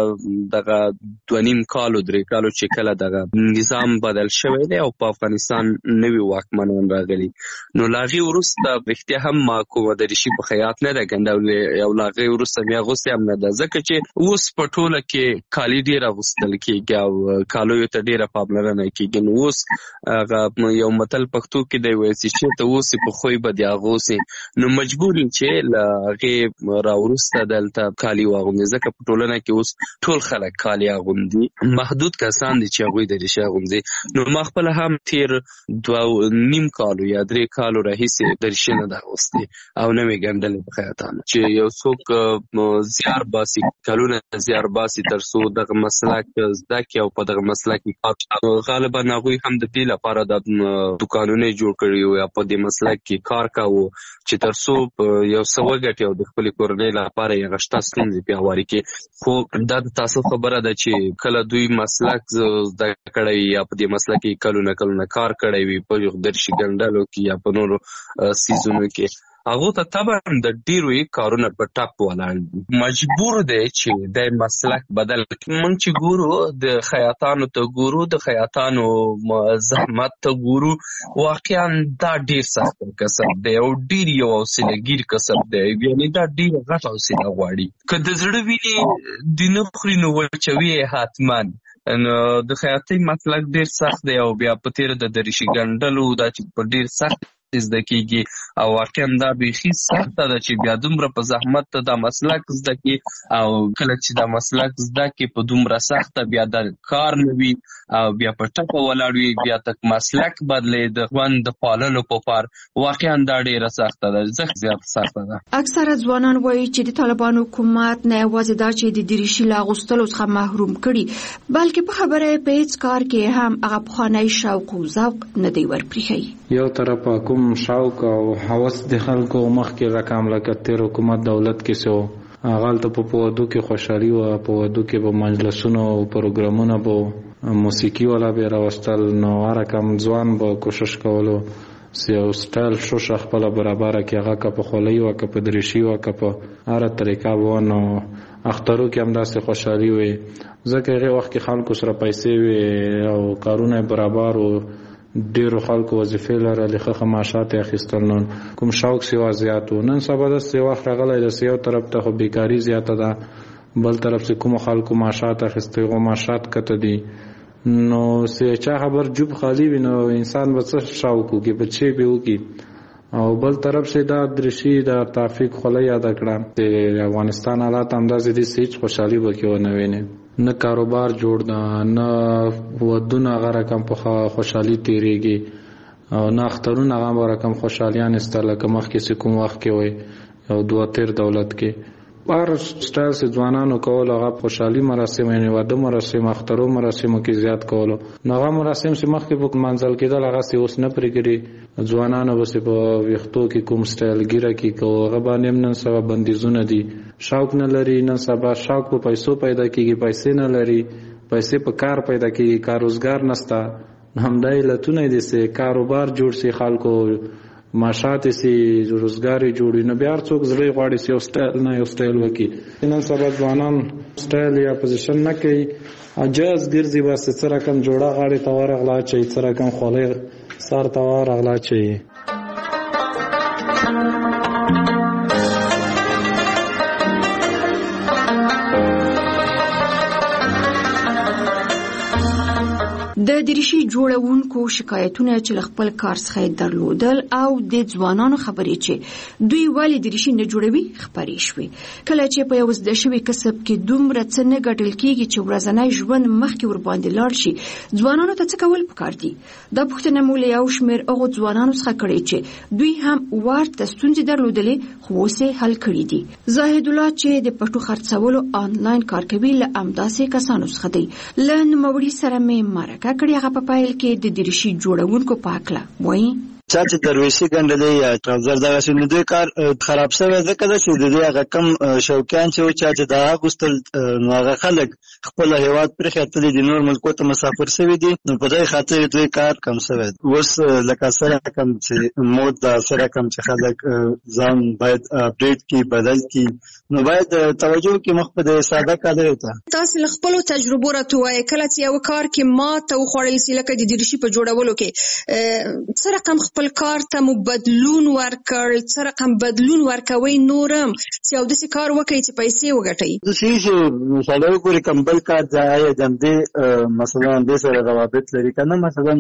دغه 2.5 کالو 3 کالو چې کله دغه نظام بدل شوی دی او په افغانستان نوي واکمنان راغلي نو له هغې وروسته رښتیا هم ما کومه دریشي په خیاط نه ده ګنډولې او له هغې وروسته مې اغوستې هم نه ده ځکه چې اوس په ټوله کې کالي ډېر اغوستل کېږي او کالیو ته ډېره پاملرنه کېږي. نو اوس هغه یو متل پښتو کې دی وایي چې ته اوسې په خوی به دې اغوسې نو مجبور یم چې له هغې راوروسته دلته کالي واغوندي ځکه په ټولنه کې اوس ټول خلک کالي اغوندي محدود کسان دي چې هغوی دریشي اغوندي. نو ما خپله هم تیر 2.5 کالو یا 3 کالو راهیسې دریشي نه ده اغوستې او نه مې ګنډلې په خیاطانو چې یو څوک زیار باسي کلونه زیار باسي تر څو دغه مسلک زده کړي او په دغه مسلک کې غالبا هغوی هم د دې لپاره د دوکانونه جوړ کړي یا په دې مسلک کې کار کاوه چې تر څو یو څه وګټي او د خپلې کورنۍ لپاره یې هغه شته ستونزې پیاوړې کړي. خو دا د تاسو خبره ده چې کله دوی مسلک زده کړی وي یا په دې مسلک کې کلونه کار کړی وي په دریشي ګنډلو کې یا په نورو سیزونو کې هغه ته طبعا د ډیرو کارونه په ټاپ ولاړ مجبور دی چې د مسلک بدل کړي. موږ چې ګورو د خیاطانو ته ګورو د خیاطانو زحمت ته ګورو واقعا دا ډیر سخت کسب دی او ډیر یو حوصله‌ګیر کسب دی یعنی دا ډیر غټ حوصله غواړي که د زړه وینې د نه خوري نو وچوي حتماً نو د خیاطۍ مسلک ډیر سخت دی او بیا په تیر د دریشي ګنډلو دا چې په ډیر سخت زده کیږي او واقعا دا بیخي سخته ده چې بیا دومره په زحمت ته دا مسلک زده کړي او کله چې دا مسلک زده کړي په دومره سخته بیا دا کار نه وي او بیا په ټپه ولاړ وي بیا تک مسلک بدلی د ژوند د پاللو په پار واقعا دا ډیره سخته ده زیات سخته ده. اکثره ځوانان وایي چې د طالبانو حکومت نه یوازې دا چې د دریشي له اغوستلو څخه محروم کړي بلکې په خبره یې په هېڅ کار کې هم هغه پخوانی شوق او ذوق نه دی ورپرېښی. یو طرفه کوم شوق او هوس د خلکو مخکې رقم لکه تیر حکومت دولت کې سو غلطه په پودو کې خوشحالي او په پودو کې به مجلسونو او پروګرامونه به موسیقي ولا به راوستل نو هر کم ځوان به کوشش کولو سیو سټایل شو شخپل برابر کې هغه کا په خولي او کا په درشي او کا په هر طریقه وونه اخترو کې هم داسې خوشحالي وي ځکه هغه وخت کې خلکو سره پیسې وي او کارونه برابر او ډیرو خلکو وظیفې لرلې ښه معاشات اخیستل نن کوم شوق سیوا زیاتو نن سبا د سیوا راغلی د سیو طرف ته خو بیکاری زیاته ده بل طرف سے کوم خلکو معاشات اخیستي غو معاشات کته دي نو سه چا خبر جوب خالی وینو انسان به څه شوق کوي بچي به وکي او بل طرف سے دا درشي دا توفیق خلای یاد کړه د افغانستان حالات اندازې دي سېچ خوشحالي وکيو نه ویني نه کاروبار جوړ ده نه ودونه غره کم په خوشحالي تیریږي او نه اخترونه غره رقم خوشحالیان استله کوم وخت کې کوم وخت کې وي او دوه تیر دولت کې بار سټایل سے ځوانانو کول هغه خوشحالي مراسم یعنی واده مراسم اخترو مراسمو کې زیات کولو نغه مراسم چې مخکې په منځل کېدل هغه سي اوس نه پرګري ځوانانو بس په وختو کې کوم سټایل ګیره کې کوغه باندې نن سبا بندیزونه دي شوق نه لري نن سبا شوق په پیسو پیدا کیږي پیسې نه لري پیسې په کار پیدا کیږي کار روزګار نستا همدای لتونه دي سه کاروبار جوړ سي خلکو معاشات سي روزګار جوړي نه بیا څوک زړی غواړي سي او سټایل نه یو سټایل وکي نن سبا ځوانان سټایل یا پوزیشن نه کوي اجازه ګرځي واسه سره کم جوړه غاړي تور غلا چي سره کم خولې سار تور غلا چي د دریشي جوړونکو شکایتونه چې خپل کار څخه درلودل او د ځوانانو خبرې چې دوی ولی دریشي نه جوړوي خبرې شوې کله چې په یو زده شوي کسب کې دومره څه نه ګټل کیږي چې ورځنی ژوند مخکې ور باندې لاړ شي ځوانانو ته څه کول پکار دي دا پوښتنه مو له یو شمېر هغو ځوانانو څخه کړې چې دوی هم ورته ستونزې درلودلې خو اوس یې حل کړي دي زاهد الله چې د پټو خرڅولو آنلاین کار کوي له همداسې کسانو څخه دی له نوموړي سره مې مرکه کړی هغه په پایل کې د دریشي جوړونکو په اړه وایي چا چې درویشي ګنډلې یا ټراوزر دغه شی نو دوی کار خراب شوی ځکه چې د دې هغه کم شوقیان چې چا چې دا غوستل نو هغه خلک خپل هیواد پر خاطر د نور ملکو ته مسافر شوی دي نو په دې خاطر دوی کار کم شوی اوس لکه سره کم چې مود دا سره کم چې خلک ځان باید اپډیټ کی بدل کی نو باید توجه کې مخ په ساده کار ته تاسو خپل تجربه راټوي کله چې یو کار کې ما ته خوړل سي لکه د دریشي په جوړولو کې سره کم خپل کار ته مو بدلون ورکړ سره کم بدلون ورکوي نورم چې او د څه کار وکړي چې پیسې وګټي د سې مثلا کوم کمبل کار ځای جمدې مثلا د سره روابط لري کنه مثلا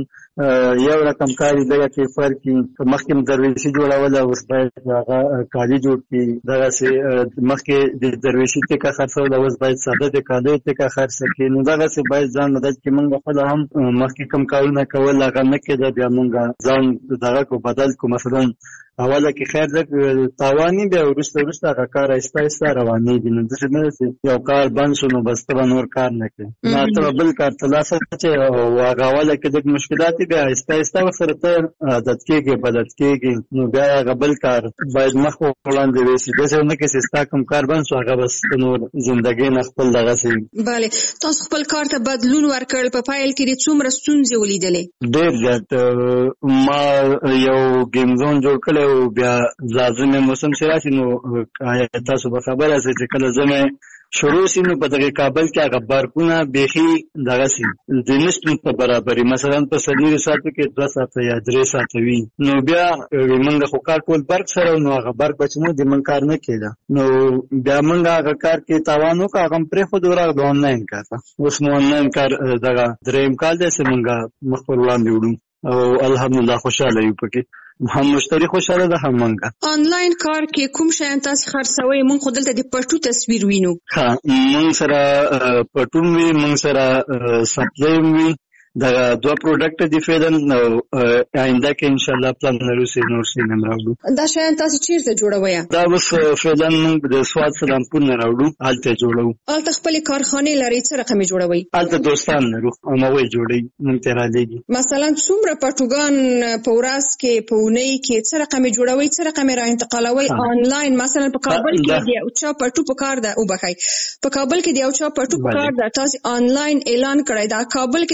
یو رقم کاری دغه کې فرق مخکې درویشي جوړول او اوس باید هغه کالي جوړ کی دغه سه مخکې د درویشي ته خرڅول اوس باید ساده د کالي ته خرڅ کی نو دغه سه باید ځان مدد کې موږ خپل هم مخکې کم کارونه کول هغه نه کېده بیا موږ ځان دغه کو بدل کو مثلا اوله کې خیر د تاوانی به ورسته هغه کار ایسته رواني دي نو څه نه یو کار بند شو نو بس ته نور کار نه کوي نو ته بل کار تلاسه چې هغه اوله کې د مشکلات به ایسته سره ته عادت کېږي بدل کېږي نو بیا هغه بل کار باید مخ وړاندې وشي د څه نه کې سستا کوم کار بند شو هغه بس نور ژوندۍ نه خپل دغه سي bale تاسو خپل کار ته بدلون ورکړل په فایل کې د څومره ستونزې ولیدلې ډېر زیات ما یو گیم زون جوړ کړ او بیا لازمه موسم شراشي نو تاسو به خبره سي چې کله زمه شروع سینو په دغه کابل کې هغه بارکونه بيخي دغه سي د نسبت په برابرۍ مثلا په سلیری ساتو کې 2 ساعت یا 3 ساعت وي نو بیا موږ خو کار کول برق سره نو هغه برق بچمو د من کار نه کېده نو بیا موږ هغه کار کې تاوانو کا هغه پر خو دورا د آنلاین کار اوس نو آنلاین کار دغه دریم کال د سیمنګ مخبر وړاندې وړو او الحمدلله خوشاله یو پکې هم مشتری خوشاله ده هم منګه آنلاین کار کې کوم شیان تاسو خرڅوي مونږ خو دلته د پټو تصویر وینو ها مونږ سره پټون وی مونږ سره سپلایم وی دا دوه پروډکټ دي فعلن آینده کې ان شاء الله پلان لرو سي نور سي نم راوړو دا شیان تاسو چیرته جوړوي دا بس فعلن موږ د سواد سلامپور نه راوړو حالته جوړو الته خپل کارخانه لري څه رقم جوړوي الته دوستان لرو او موږ جوړي موږ ته را لګي مثلا څومره پټوګان په ورځ کې په اونۍ کې څه رقم جوړوي څه رقم را انتقالوي آنلاین مثلا په کابل کې دی او چا پټو په کار ده او بخای په کابل کې دی او چا پټو په کار ده تاسو آنلاین اعلان کړی دا کابل کې دا پټو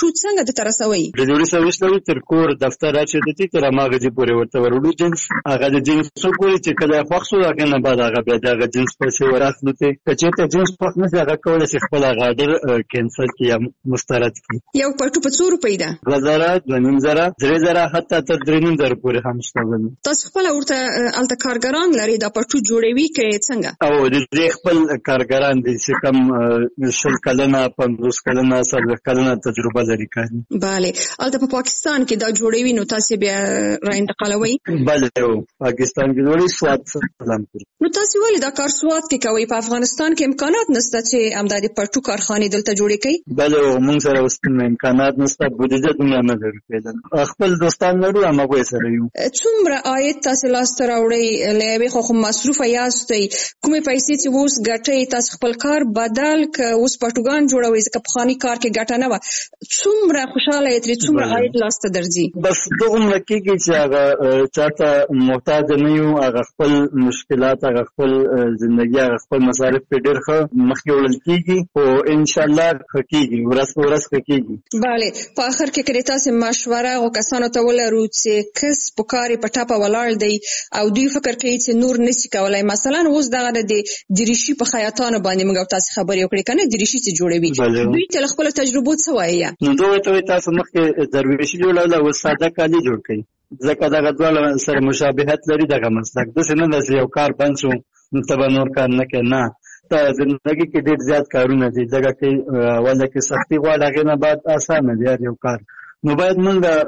پټو څنګه د ترسوي د جوړي سرویس لري تر کور دفتر راځي د تر ماغه دي پورې ورته ورولو جنس هغه د جنس پورې چې کله خوښ شو هغه نه بعد هغه بیا د جنس پیسې ورخلو ته چې جنس پخ نه هغه کولای شي خپل هغه آرډر کینسل کړي یا مسترد کړي یو پټو په 100 روپۍ ده 2000 2000 3000 حتی تر 3000 پورې هم شته تاسو خپل ورته الته کارګران لري دا پټو جوړوي کې څنګه او د خپل کارګران دي چې کوم شل کلنه 50 کلنه 70 کلنه تجربه لري کوي bale الته په پاکستان کې دا جوړوي نو تاسو بیا را انتقالوي bale پاکستان کې جوړي سواد سلام کوي نو تاسو ولې دا کار سواد کې کوي په افغانستان کې امکانات نشته چې امدادي پټو کارخانه دلته جوړې کړي bale موږ سره واستنه امکانات نشته بودیجه دومره نه لري خپل دوستان لرو اما وې سره یو څومره عاید تاسو لاسته راوړي لې خو مصروف یاستئ کومې پیسې چې اوس ګټي تاسو خپل کار بدل ک اوس پټوګان جوړوي ځکه په خاني کار کې ګټه نه و څومره خوشاله یې څومره عاید لاسته درځي بس دغه لکه چې هغه چاته محتاج نه یو هغه خپل مشکلات هغه خپل ژوندۍ هغه خپل مصارف په ډېر ښه مخکې وړل کیږي او ان شاء الله کیږي ورځ کیږي bale په اخر کې کړي تاسو مشوره او کسانو ته ولرو چې کس په کاري په ټاپه ولاړ دی او دوی فکر کوي چې نور نشي کولای مثلا اوس دغه د ریشي په خیاطانو باندې موږ تاسو خبرې وکړې کنه د ریشي چې جوړوي دوی ته خپل تجربه څه وایي نو دوی ته تاسو مخکې درویشي جوړول او ساده کالي جوړ کړئ ځکه دا غوړل سره مشابهت لري دغه مسلک د څه نه چې یو کار بند شو نو تبه نور کار نه کوي نه ته زندگی کې ډېر زیات کارونه دي ځکه چې ولله کې سختي غواړي هغه نه بعد اسانه دی یو کار نو باید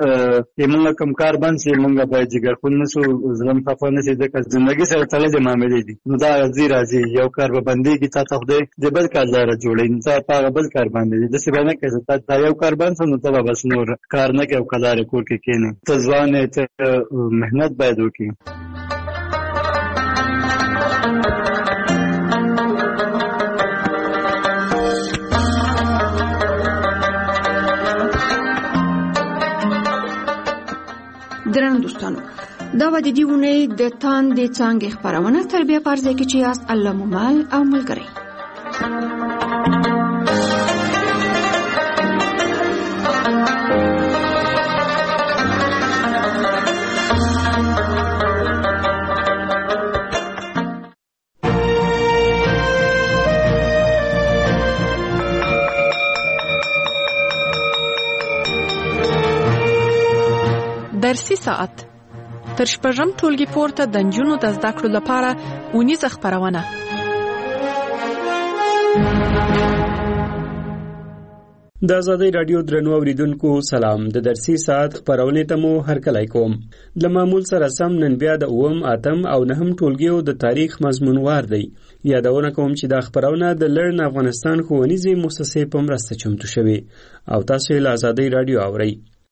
موږ کوم کار بند شي موږ باید جګر خون نشو ظلم خفه نشي ځکه زندگی سره تړلې معاملې دي نو دا راځي یو کار به بنديږي تاسو خو د بل کار لاره جوړین ته په بل کار باندې د څه باندې کې دا یو کار بند نو ته بس نور کار نه کوي کلاره کور کې کینې ته ځوان ته مهنت باید وکړي درنو دوستانو دا و د دې ونې د تان د څنګه خبرونه تر بیا پرځه کې چې یاست الله مومال او ملګری درسي ساعت تر شپږم ټولګي پورته د نجونو د زده کړو لپاره اونیزه خبرونه د آزادۍ رادیو درنو اوریدونکو سلام د درسي ساعت خبرونه ته مو هرکلی کوم د معمول سره سم نن بیا د اوم اتم او نهم ټولګیو د تاریخ مضمون وار دی یادونه کوم چې د خبرونه د لړن افغانستان ښوونیزې مؤسسې په مرسته چمتو شوی او تاسو یې له آزادۍ رادیو اورئ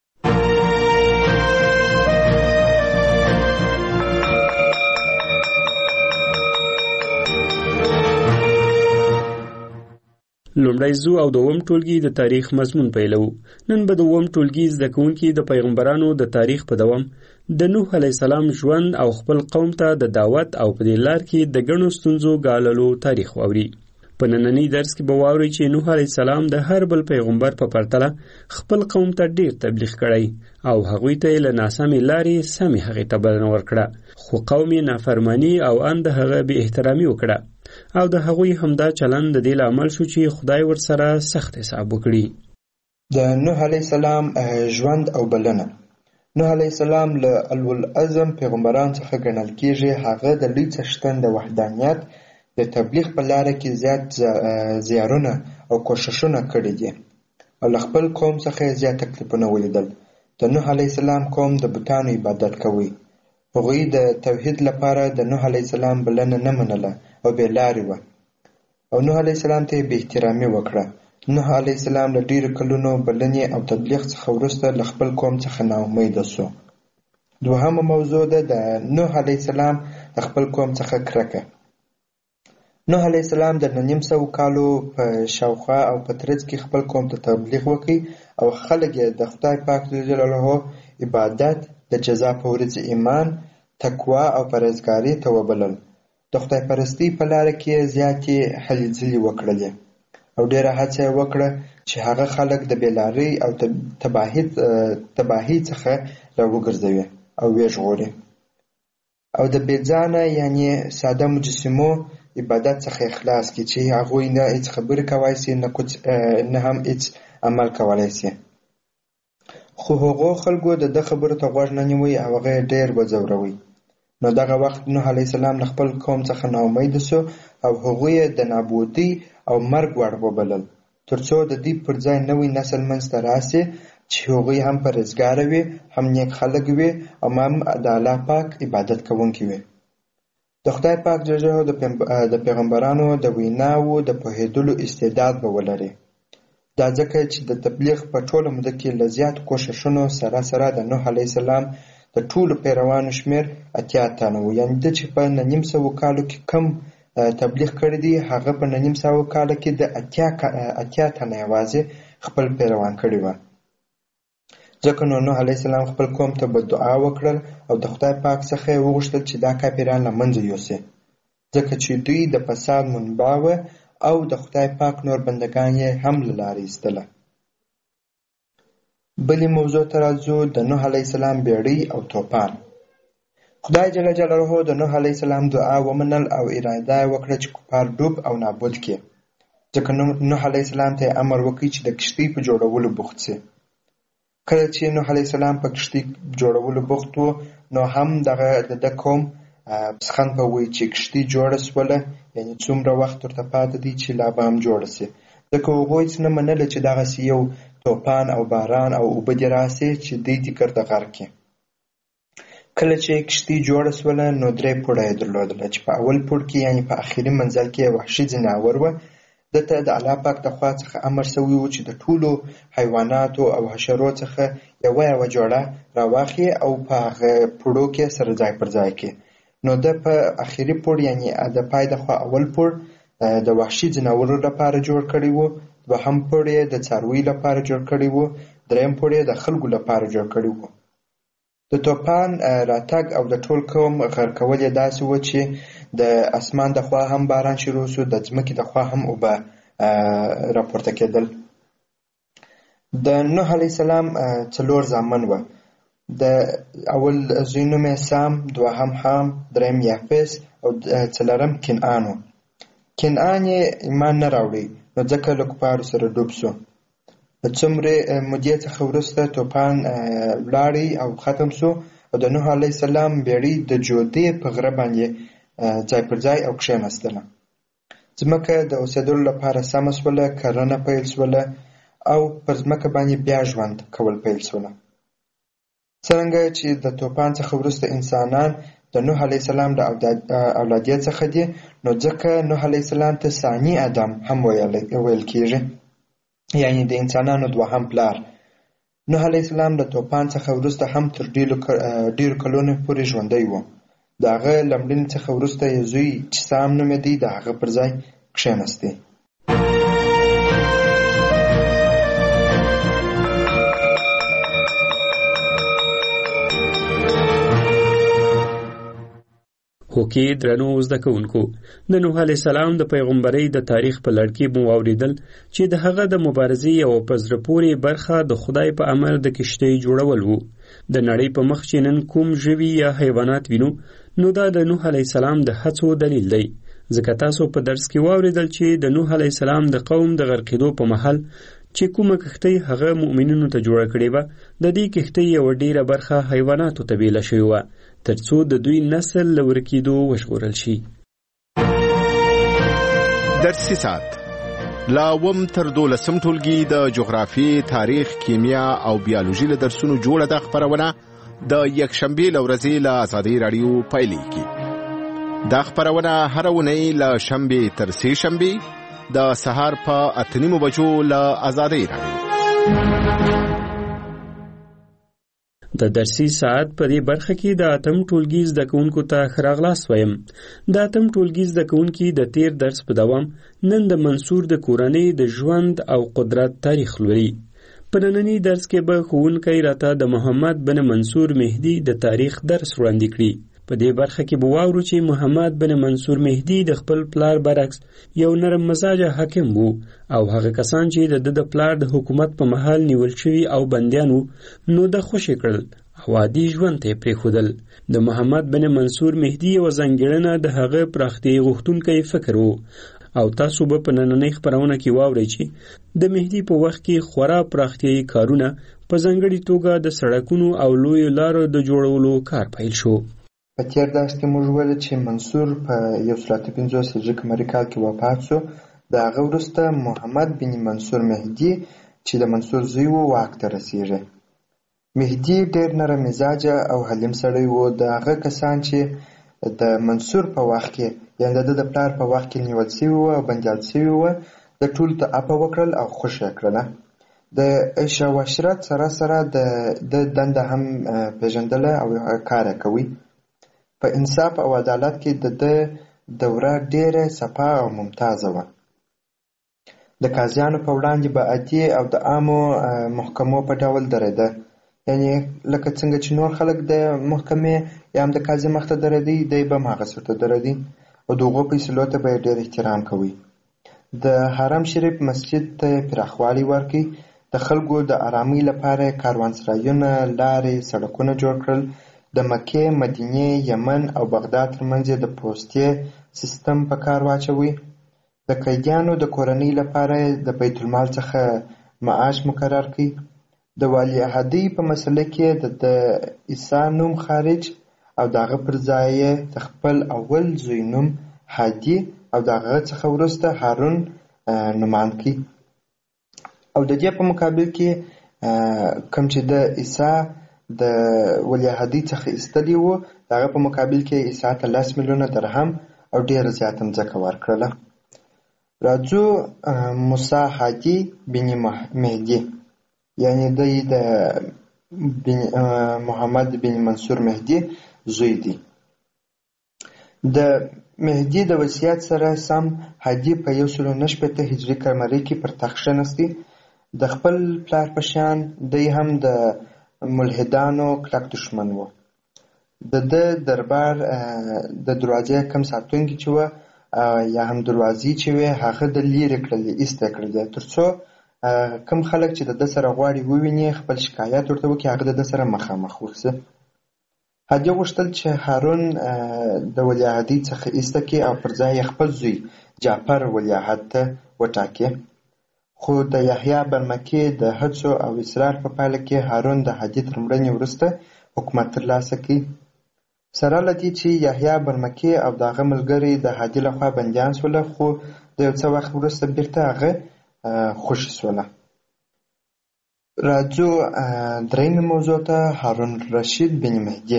لومړی زو او دوم ټولګي د تاریخ مضمون پیلو نن به دوم ټولګي زده کوونکي د پیغمبرانو د تاریخ په دوام د نوح علی السلام ژوند او خپل قوم ته د دعوت او په دې لار کې د ګڼو ستونزو ګاللو تاریخ واوري په نننی درس کې به واوري چې نوح علی السلام د هر بل پیغمبر په پرتله خپل قوم ته ډیر تبلیغ کړی او هغوی ته له ناسمې لارې سمې هغې ته بلنه ورکړه خو قوم یې نافرمانی او ان د هغه بې احترامي وکړه او د هغوی همدا چلند د دې لامل شو چې خدای ورسره سخت حساب وکړي د نوح علی السلام ژوند او بلنه نوح علی السلام له اولوالعزم پیغمبران څخه ګڼل کیږي هغه د لوی څښتن د وحدانیت د تبلیغ په لار کې زیات زیارونه او کوششونه کړي دي او له خپل قوم څخه زیات تکلیفونه ولیدل د نوح علی السلام قوم د بتانو عبادت کوي هغوی د توحید لپاره د نوح علی السلام بلنه نه منله او بې لارې وه او نوح علیه السلام ته یې بې احترامي وکړه نوح علیه السلام له ډېرو کلونو بلنې او تبلیغ څخه وروسته له خپل قوم څخه ناامیده سو دوهمه موضوع ده د نوح علیه السلام د خپل قوم څخه کرکه نوح علیه السلام د 900 کالو په شاوخوا او په ترڅ کې خپل قوم ته تبلیغ وکړي او خلک یې د خدای پاک جلاله عبادت د جزا په ورځ ایمان تقوا او پرهیزګاري ته وبلل د خدای پرستی په لار کې زیاتې هلې ځلې وکړلې او ډېره هڅه یې وکړه چې هغه خلک د بېلارۍ او تباهۍ څخه راوګرځوي او وژغوري او د بېځانه یعنې ساده مجسمو عبادت څخه خلاص کړي چې هغوی نه هیڅ خبرې کولی شي نه هم هیڅ عمل کولی شي. خو هغو خلکو د ده خبرو ته غوږ نه نیوی او هغه یې ډېر وځوروي. نو دغه وخت نوح علیه السلام له خپل قوم څخه ناامیده سو او هغوی یې د نابودۍ او مرګ وړ وبلل تر څو د دې پر ځای نوی نسل منځته راسي چې هغوی هم پرهیزګاره وي، هم نیک خلک وي او هم د الله پاک عبادت کوونکي وي. د خدای پاک جل جلاله د پیغمبرانو د ویناوو د پوهېدلو استعداد به ولري. دا ځکه چې د تبلیغ په ټوله موده کې له زیاتو کوښښونو سره د نوح علیه السلام د ټولو پیروانو شمېر 80 تنه و. یعنې ده چې په 900 کالو کې کم تبلیغ کړی دی هغه په 900 کاله کې د 80 تنه یوازې خپل پیروان کړي وه. ځکه نو نوح علیه السلام خپل قوم ته بدعا وکړل او د خدای پاک څخه یې وغوښتل چې دا کافران له منځه یوسي، ځکه چې دوی د فساد منبع وه او د خدای پاک نور بندگان یې هم له لارې ایستله. بلې موضوع ته راځو، د نوح علیه السلام بیړۍ او توپان. خدای جل جلاله د نوح علیه السلام دعا ومنل او اراده یې وکړه چې کفار ډوب او نابود کړي، ځکه نوح علیه السلام ته یې امر وکړ چې د کښتۍ په جوړولو بوخت شي. کله چې نوح علیه السلام په کښتۍ جوړولو بوخت و نو هم د ده قوم پسخند به وایي چې کښتۍ جوړه سوله، یعنې څومره وخت ورته پاتې دی چې لا به هم جوړه شي، ځکه هغوی څه نه منله چې دغسې یو توپان او باران او اوبه دې راسي چې دوی دې ګرده غرق کړي. کله چې کښتۍ جوړه سوله نو 3 پوړه یې درلودله چې په اول پوړ کې یعنې په اخري منزل کې وحشي ځناور وه. دته د الله پاک د خوا څخه امر سوی و چې د ټولو حیواناتو او حشرو څخه یوه جوړه راواخلي او په هغه پوړو کې سره ځای پر ځای کړي. نو ده په اخري پوړ یعنې د پای د خوا اول پوړ د وحشي ځناورو لپاره جوړ کړی و، دوهم پوړ یې د څاروي لپاره جوړ کړی و، دریم پوړ یې د خلکو لپاره جوړ کړی و. د توپان راتګ او د ټول قوم غرقول یې داسې و چې د اسمان د خوا هم باران شروع سو، د ځمکې د خوا هم اوبه راپورته کېدل. د نوح علیه السلام 4 زامن وه. د اول زوی نوم یې سام، دوهم حام، دریم یافس او څلورم کنعان و. کنعان یې ایمان نه راوړی نو ځکه له کفارو سره ډوب سو. د څومره مودې څخه وروسته توپان لاړی او ختم سو او د نوح علیه السلام بیړۍ د جودې په غره باندې ځای پر ځای او کښېناستله. ځمکه د اوسېدلو لپاره سمه سوله، کرنه پیل سوله او پر ځمکه باندې بیا ژوند کول پیل سوله. څرنګه چې د توپان څخه وروسته انسانان د نوح علیه السلام د اولادیت څخه دي نو ځکه نوح علیه السلام ته ثاني ادم هم ویل کېږي، یعنی د انسانانو دوهم پلار. نوح علیه السلام د توپان څخه وروسته هم تر ډیرو کلونو پورې ژوندی و. د هغه له مړینې څخه وروسته یې زوی چې سام نومېدی د هغه پر ځای کښېناستی. هوکې درنو زده کوونکو، د نوح علیه السلام د پیغمبرۍ د تاریخ په لړ کې مو واورېدل چې د هغه د مبارزې یوه په زړه پورې برخه د خدای په امر د کښتۍ جوړول و. د نړۍ په مخ چې نن کوم ژوي یا حیوانات وینو نو دا د نوح علیه السلام د هڅو دلیل دی، ځکه تاسو په درس کې واورېدل چې د نوح علیه السلام د قوم د غرقېدو په مهال چې کومه کښتۍ هغه مؤمنینو ته جوړه کړې وه، د دې کښتۍ یوه ډیره برخه حیواناتو ته بیله شوې وه تر څو د دوی نسل له ورکېدو وژغورل شي. درسي ساعت لا وم تر 12 ټولګي د جغرافي، تاریخ، کیمیا او بیولوژي له درسونو جوړه د خبرونه د یکشنبه لورځي له آزادۍ رادیو پایلیږي. دا خبرونه هر ونی له شنبه تر سه شنبه د سهار په 8:30 بجو له آزادۍ رادیو. د درسي ساعت په دې برخه کې د اتم ټولګي زده کوونکو ته ښه راغلاست وایم. د اتم ټولګي زده کوونکي د تیر درس په دوام نن د منصور د کورنۍ د ژوند او قدرت تاریخ لولي. په ننني درس کې به ښوونکی راته د محمد بن منصور مهدي د تاریخ درس وړاندې کړي. په دې برخه کې به واورو چې محمد بن منصور مهدي د خپل پلار برعکس یو نرم مزاجه حاکم وو او هغه کسان چې د پلار د حکومت په محل نیول شوي او بندیان وو نو د خوشي کړل او عادي ژوند ته پرېښودل. د محمد بن منصور مهدي یوه ځانګړنه د هغه پراختیايي غوښتونکی فکر وو او تاسو به په نننۍ خپرونه کې واورئ چې د مهدي په وخت کې خورا پراختیايي کارونه په ځانګړې توګه د سړکونو او لویو لارو د جوړولو کار پیل شو. په تېر درس کې موږ ویل چې منصور په 1950 هجري قمري کال کې وفات شو. د هغه وروسته محمد بن منصور مهدي چې د منصور زوی و واک ته رسېږي. مهدي ډېر نرم مزاجه او حلیم سړی و. د هغه کسان چې د منصور په وخت کې یعنې د پلار په وخت کې نیول سوي وو او بندیان سوي وو د ټولو ته عفوه وکړل او خوښ یې کړله. د عیش او عشرت سره سره د دنده هم پیژندله او کار یې کوي. په انصاف او عدالت کې د دوره ډېره صفا او ممتازه وه. د قاضیانو په وړاندې به عادي او د عامو محکمو په ډول درېده، یعنې لکه څنګه چې نور خلک د محکمې یا هم د قاضي مخ ته درېدی دی به هم هغسې ورته درېدی او د هغو فیصلو ته به یې ډېر احترام کوي. د حرم شریف مسجد ته یې پراخوالی ورکړي. د خلکو د آرامۍ لپاره کاروانسرایونه، لارې، سړکونه جوړ کړل. د مکې، مدینې، یمن او بغداد ترمنځ یې د پوستې سیستم په کار واچوي. د قیدیانو د کورنۍ لپاره د بیت المال څخه معاش مقرر کړي. د ولیعهدۍ په مسله کې د عیسی نوم خارج او د هغه پر ځای یې د خپل اول زوی نوم هادي او د هغه څخه وروسته هارون نومان کړي. او د دې په مقابل کې کوم چې د عیسی د ولیعهدۍ څخه ایستلي وو د هغه په مقابل کې عیسی ته 10 میلیونه درهم او ډېره زیاته مځکه ورکړله. راځو موسی هادي بن مهدي یعنی د محمد بن منصور مهدي زوی دی. د مهدي د وصیت سره سم هادي په 1960 هجري قمري کې پر تخت کښېنستی. د خپل پلار په شان دی هم د ملحدانو کلک دښمن و. د دربار د دروازې کم ساتونکي چې وه یا هم دروازې چې وې هغه د لیرې کړلې، ایسته کړلې، تر څو کم خلک چې د ده سره غواړي وویني خپل شکایت ورته وکړي هغه د ده سره مخامخ وخسي. هادي غوښتل چې هارون د ولیعهدۍ څخه ایسته کړي او پر ځای یې خپل زوی جعفر ولیعهد ته وټاکي. خو د یحیی برمکي د هڅو او اصرار په پایله کې هارون د هادي تر مړینې وروسته حکومت ترلاسه کړي. سره له دې چې یحیی برمکي او د هغه ملګري د هادي لخوا بندیان شوله، خو د یو څه وخت وروسته بیرته هغه خوشي شوله. راځو درېیمې موضوع ته، هارون رشید بن مهدي.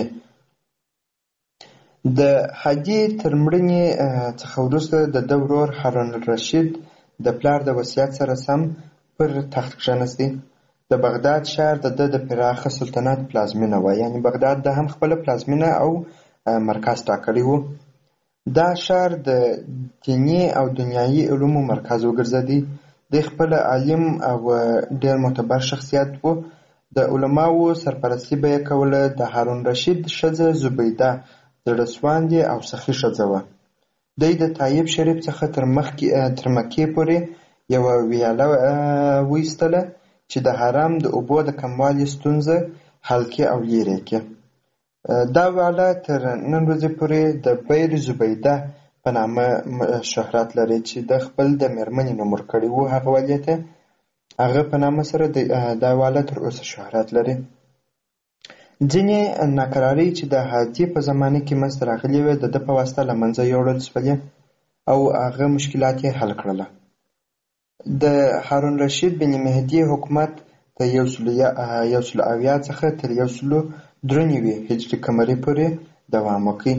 د هادي تر مړینې څخه وروسته د ده ورور هارون رشید د پلار د وصیت سره سم پر تخت کښېنستی. د بغداد ښار د ده د پراخه سلطنت پلازمینه وه، یعنې بغداد د هم خپله پلازمینه او مرکز ټاکلی و. دا ښار د دیني او دنیایي علومو مرکز وګرځېدی. دی خپل عالم او ډېر معتبر شخصیت و. د علماو سرپرستي به یې کوله. د هارون رشید ښځه زبیده زړه سواندې او سخي ښځه وه. دی د طایب شریف څخه تر مکې پورې یوه ویاله وایستله چې د حرم د اوبو د کموالي ستونزه حل کړي او لیرې کړي. دا ویاله تر نن ورځې پورې د بیر زبیده په نامه شهرت لري چې د خپل د مېرمنې نوم ورکړی و هغه والي ته. هغه په نامه سره دا ویاله تر اوسه شهرت لري. ځینې ناکرارۍ چې د هادي په زمانه کې منځته راغلې وې د ده په واسطه له منځه یوړل شولې او هغه مشکلات یې حل کړله. د هارون رشید بن مهدي حکومت د 170 څخه تر 193 هجري قمري پورې دوام وکړي.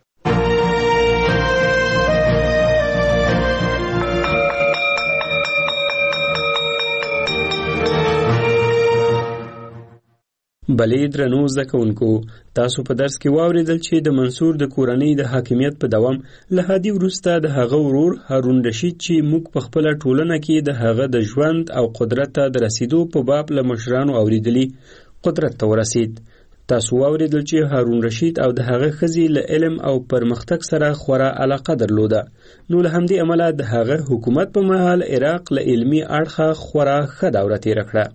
بلې درنو زده کوونکو، تاسو په درس کې واورېدل چې د منصور د کورنۍ د حاکمیت په دوام له هادي وروسته د هغه ورور هارون رشید چې موږ په خپله ټولنه کې د هغه د ژوند او قدرت ته د رسیدو په باب له مشرانو اورېدلي قدرت ته ورسید. تاسو واوریدل چې هارون رشید او د هغه ښځې له علم او پرمختګ سره خورا علاقه درلوده، نو له همدې امله د هغه حکومت په مهال عراق له علمي اړخه خورا ښه دوره تېره کړه.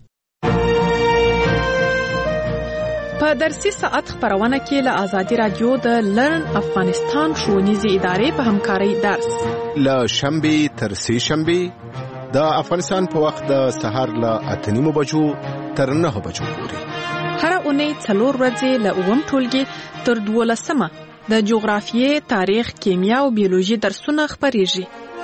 په درسي ساعت خبرونه کې له آزادي رادیو د لرن افغانستان ښوونیزې ادارې په همکارۍ درس له شنبې تر سې شنبې د افغانستان په وخت د سهار له 8:30 بجو تر 9 بجو پورې. هر اونۍ 4 ورځې له 9 ټولګي تر 12 د جغرافیې، تاریخ، کیمیا او بیولوژي درسونه خبريږي.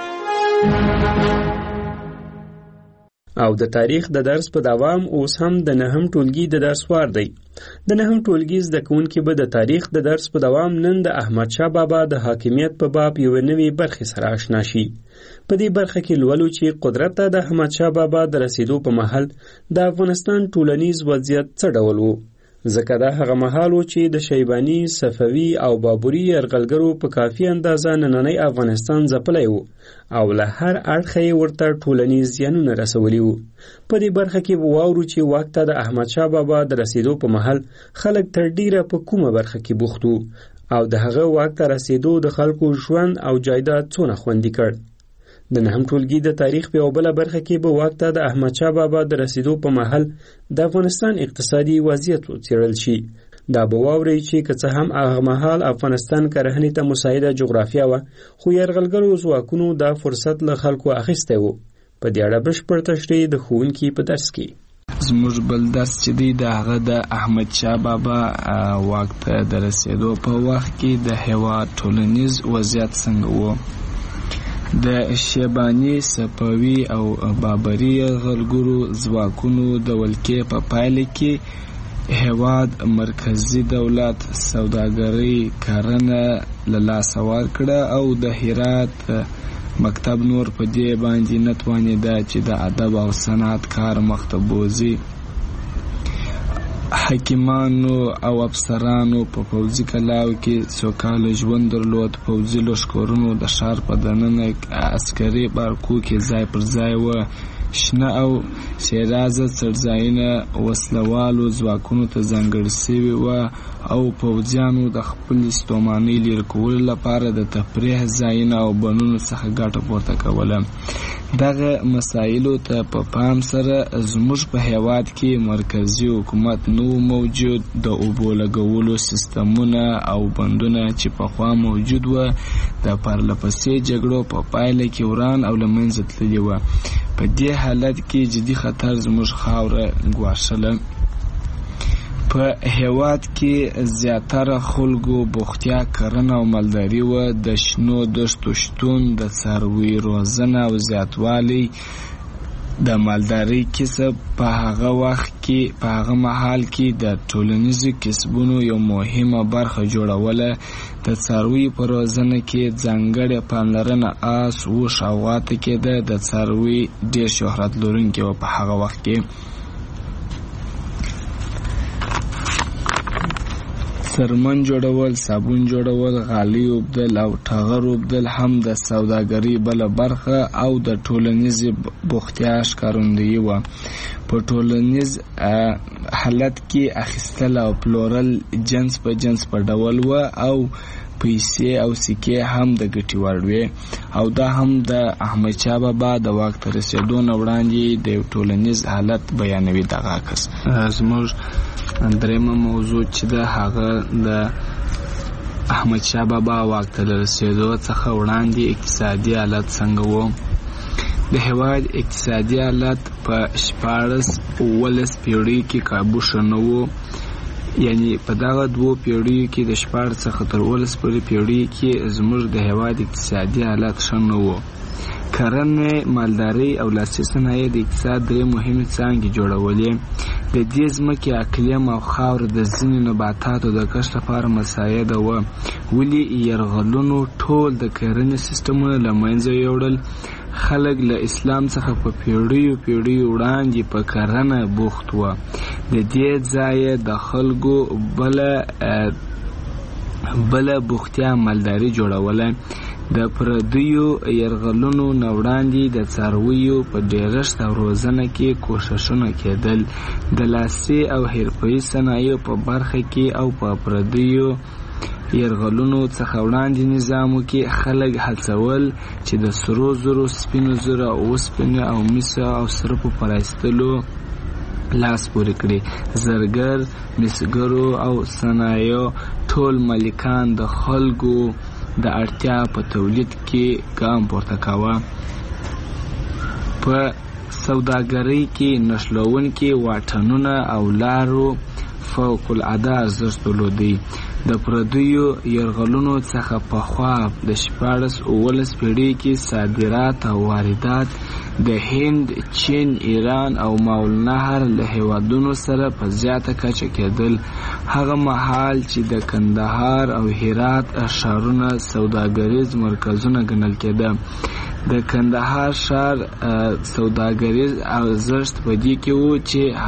او د تاریخ د درس په دوام اوس هم د 9 ټولګي د درس وار دی. د 9 ټولګي زده کوونکي به د تاریخ د درس په دوام نن د احمد شاه بابا د حاکمیت په باب یو نوې برخه سره آشنا شي. په دې برخه کې لولو چې قدرت ته د احمد شاه بابا د رسیدو په مهال د افغانستان ټولنیز وضعیت څه ډول وو، ځکه دا هغه مهال و چې د شیبانی، صفوي او بابري یرغلګرو په کافي اندازه نننی افغانستان ځپلی وو او له هر اړخه یې ورته ټولنیز زیانونه رسولي وو. په دې برخه کې به واورو چې وخت ته د احمد شاه بابا د رسیدو په مهال خلک تر ډیره په کومه برخه کې بوخت وو او د هغه وخت ته رسیدو د خلکو ژوند او جایداد څونه خوندي کړ. د 9 ټولګي د تاریخ په بل برخه کې به وخت ته د احمد شاه بابا د رسیدو په مهال د افغانستان اقتصادي وضعیت وڅېړل شي. دا به واوري چې که څه هم هغه مهال افغانستان کرهنې ته مساعده جغرافیه وه، خو یرغلګرو ځواکونو دا فرصت له خلکو اخیستی و. په دې اړه بشپړ تشریح د ښوونکي په درس کې. زموږ بل درس چې دی د هغه د احمد شاه بابا واک ته د رسیدو په وخت کې د هېواد ټولنیز وضعیت څنګه و. د شیبانی، صفوي او بابري یرغلګرو ځواکونو د ولکې په پایله کې هېواد مرکزی دولت سوداګري کرنه له لاسه ورکړه او د هرات مکتب نور په دې باندې نه توانېده چې د ادب او صنعت کار مخته بوځي. حکیمانو او افسرانو په پوځي کلاو کې سوکاله ژوند درلود. پوځي لښکرونو د ښار په دننه عسکري بارکو کې ځای پر ځای و. شنه او سیرازه څړځایونه وسلوالو ځواکونو ته ځانګړي سوي وه او پوځیانو د خپلې ستومانۍ لرې کولو لپاره د تفریح ځایونه او بنونو څخه ګټه پورته کوله. دغه مسایلو ته په پام سره زموږ په هیواد کې مرکزی حکومت نو موجود. د اوبو لګولو سیستمونه او بندونه چې پخوا موجود وه د پرلپسې جګړو په پایله کې وران او له منځه تللي وه. په دې حالت کې جدي خطر زموږ خاوره ګواښله. په هیواد کې زیاتره خلکو بوختیا کرنه او مالداري وه. د شنو دښتو شتون، د څاروي روزنه او زیاتوالی د مالداري کسب په هغه وخت کې په هغه مهال کې د ټولنیزو کسبونو یو مهمه برخه جوړوله. د څاروي په روزنه کې ځانګړې پاملرنه آس، اوښ او غوا ته کېده. د څاروي ډېر شهرت لرونکي وه په هغه وخت کې. سرمن جوړول، صابون جوړول، غالۍ اوبدل او ټغر اوبدل هم د سوداګرۍ بله برخه او د ټولنیز بوختیا ښکارندویي وه. په ټولنیز حالت کې اخیستل او پلورل جنس په جنس په ډول وه او پیسې او سکې هم د ګټې وړ وې. او دا هم د احمد شاه بابا د واک ته رسېدو نه وړاندې د یو ټولنیز حالت بیانوي. دغه عکس زموږ درېمه موضوع چې ده هغه د احمد شاه بابا واک ته رسېدو څخه وړاندې اقتصادي حالت څنګه و. د هېواد اقتصادي حالت په 14 پیړیو کې کابو ښه نه و. یعنی په دغه 2 پیړیو کې د 14 څخه تر 15 پورې پیړیو کې زموږ د هېواد اقتصادي حالت ښه نه و. کرنه، مالداري او لاسي صنایع د اقتصاد 3 مهمې څانګې جوړولې. د دې ځمکې اقلیم او خاوره د ځینو نباتاتو د کښت لپاره مساعده وه. ولې یرغلونو ټول د کرنې سیستمونه له منځه یوړل. خلک له اسلام څخه په پیړیو وړاندې په کرنه بوخت وه. د دې ځایه د خلکو بله بوختیا مالداري جوړوله. د پردیو یرغلونو نه وړاندې د څارویو په ډیرښت او روزنه کې کوښښونه کېدل. د لاسي او حرفه‌ایي صنایعو په برخه کې او په پردیو یرغلونو څخه وړاندې نظامو کې خلک هڅول چې د سرو زرو، سپینو زرو او اوسپنې او مسو او سرپو په رایستلو لاس پورې کړي. زرګر، مسګرو او صنایعو ټول مالکان د خلکو د اړتیا په تولید کې ګام پورته کاوه. په سوداګرۍ کې نښلوونکي واټونونه او لارو فوق العاده ارزښت درلودی. د پردیو یرغلونو څخه پخوا د 14-15 پیړۍ کې صادرات او واردات د هند، چین، ایران او ماول نهر له هیوادونو سره په زیاته کچه کېدل. هغه مهال چې د کندهار او هرات ښارونه سوداګریز مرکزونه ګڼل کېده. د کندهار ښار سوداګریز ارزښت په دې کې و چې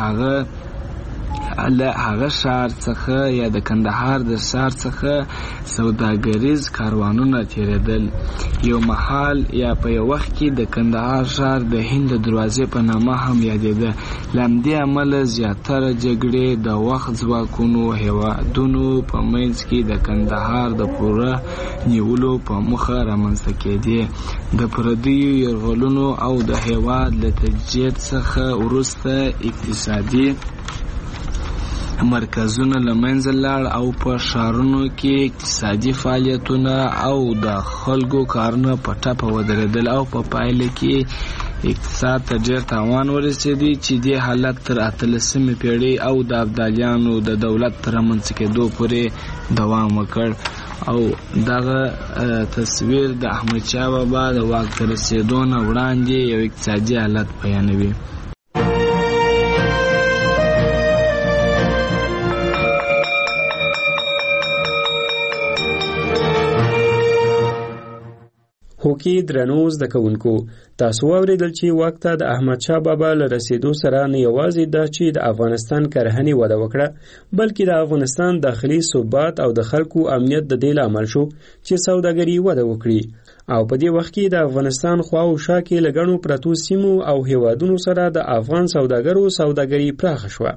هغه ښار څخه یا د کندهار د ښار څخه سوداګریز کاروانونه تیریدل. یو مهال یا په یو وخت کې د کندهار ښار د هند دروازې په نامه هم یادېده. له همدې امله زیاتره جګړې د وخت ځواکونو هیوادونو په منځ کې د کندهار د پوره نیولو په موخه رامنځته کېدې. د پردیو یرغلونو او د هیواد له تجزیې څخه وروسته اقتصادي مرکزونه له منځه لاړ او په ښارونو کې اقتصادي فعالیتونه او د خلکو کارونه په ټپه ودرېدل او په پایله کې اقتصاد ته ډېر تاوان ورسېدی چې دې حالت تر 18مې پیړۍ او د ابدالیانو د دولت تر رامنځته کېدو پورې دوام وکړ. او دغه تصویر د احمدشاه بابا د واک ته رسېدو نه وړاندې یو اقتصادي حالت بیانوي. هوکي درنو زده کوونکو، تاسو واوریدل چې واک ته د احمدشاه بابا له رسېدو سره نه یوازې دا چې د افغانستان کرهنې وده وکړه، بلکې د افغانستان داخلي ثبات او د خلکو امنیت د دې لامل شو چې سوداګري وده وکړي. او په دې وخت کې د افغانستان خوا او شا کې له ګڼو پرتو سیمو او هیوادونو سره د افغان سوداګرو سوداګري پراخه شوه.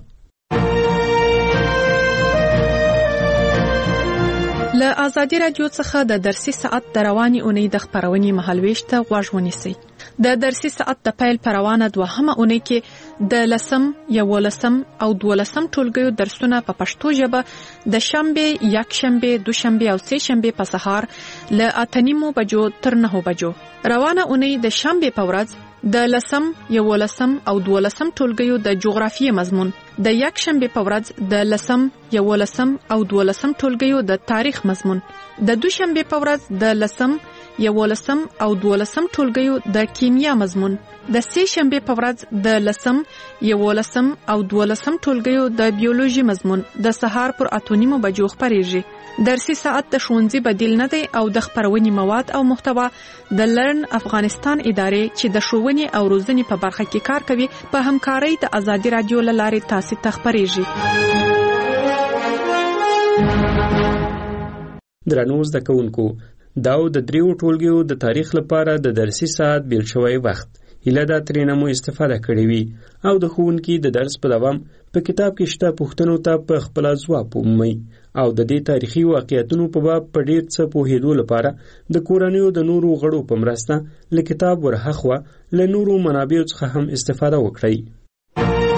له ازادي رادیو څخه د درسي ساعت د رواني اونۍ د خبرونې مهالويش ته غوږ ونیسئ. د درسي ساعت د پیل پر روانه دوهمه اونۍ کې د 10 11 او 12 ټولګیو درسونه په پښتو ژبه د شنبه، یکشنبه، دوشنبه او سه شنبه په سهار له 8:30 بجو تر 9 بجو. روانه اونۍ د شنبه په ورځ د 10 11 او 12 ټولګیو د جغرافیې مضمون، د یکشنبه په ورځ د 10 11 او 12 ټولګیو د تاریخ مضمون، د دوشنبه په ورځ د 10 11 او 12 ټولګیو د کیمیا مضمون، د سه شنبه په ورځ د 10 11 او 12 ټولګیو د بیولوژي مضمون د سهار پر 8:30 بجو خبرېږي. درسي ساعت د ښوونځي بدیل نه دی او د خبرونې مواد او محتوا د لرن افغانستان ادارې چې د ښوونې او روزنې په برخه کې کار کوي په همکارۍ د ازادي رادیو له لارې تاسو ته خبرېږي. درنو زده کوونکو، دا د دریو ټولګیو د تاریخ لپاره د درسي ساعت بیل شوی وخت هیله دا ترېنه مو استفاده کړې وي او د ښوونکي د درس په دوام په کتاب کې شته پوښتنو ته په خپل ځواب ومومئ او د دې تاریخي واقعیتونو په باب په ډېر څه پوهېدو لپاره د کورنیو د نورو غړو په مرسته له کتاب ورهاخوا له نورو منابعو څخه هم استفاده وکړئ.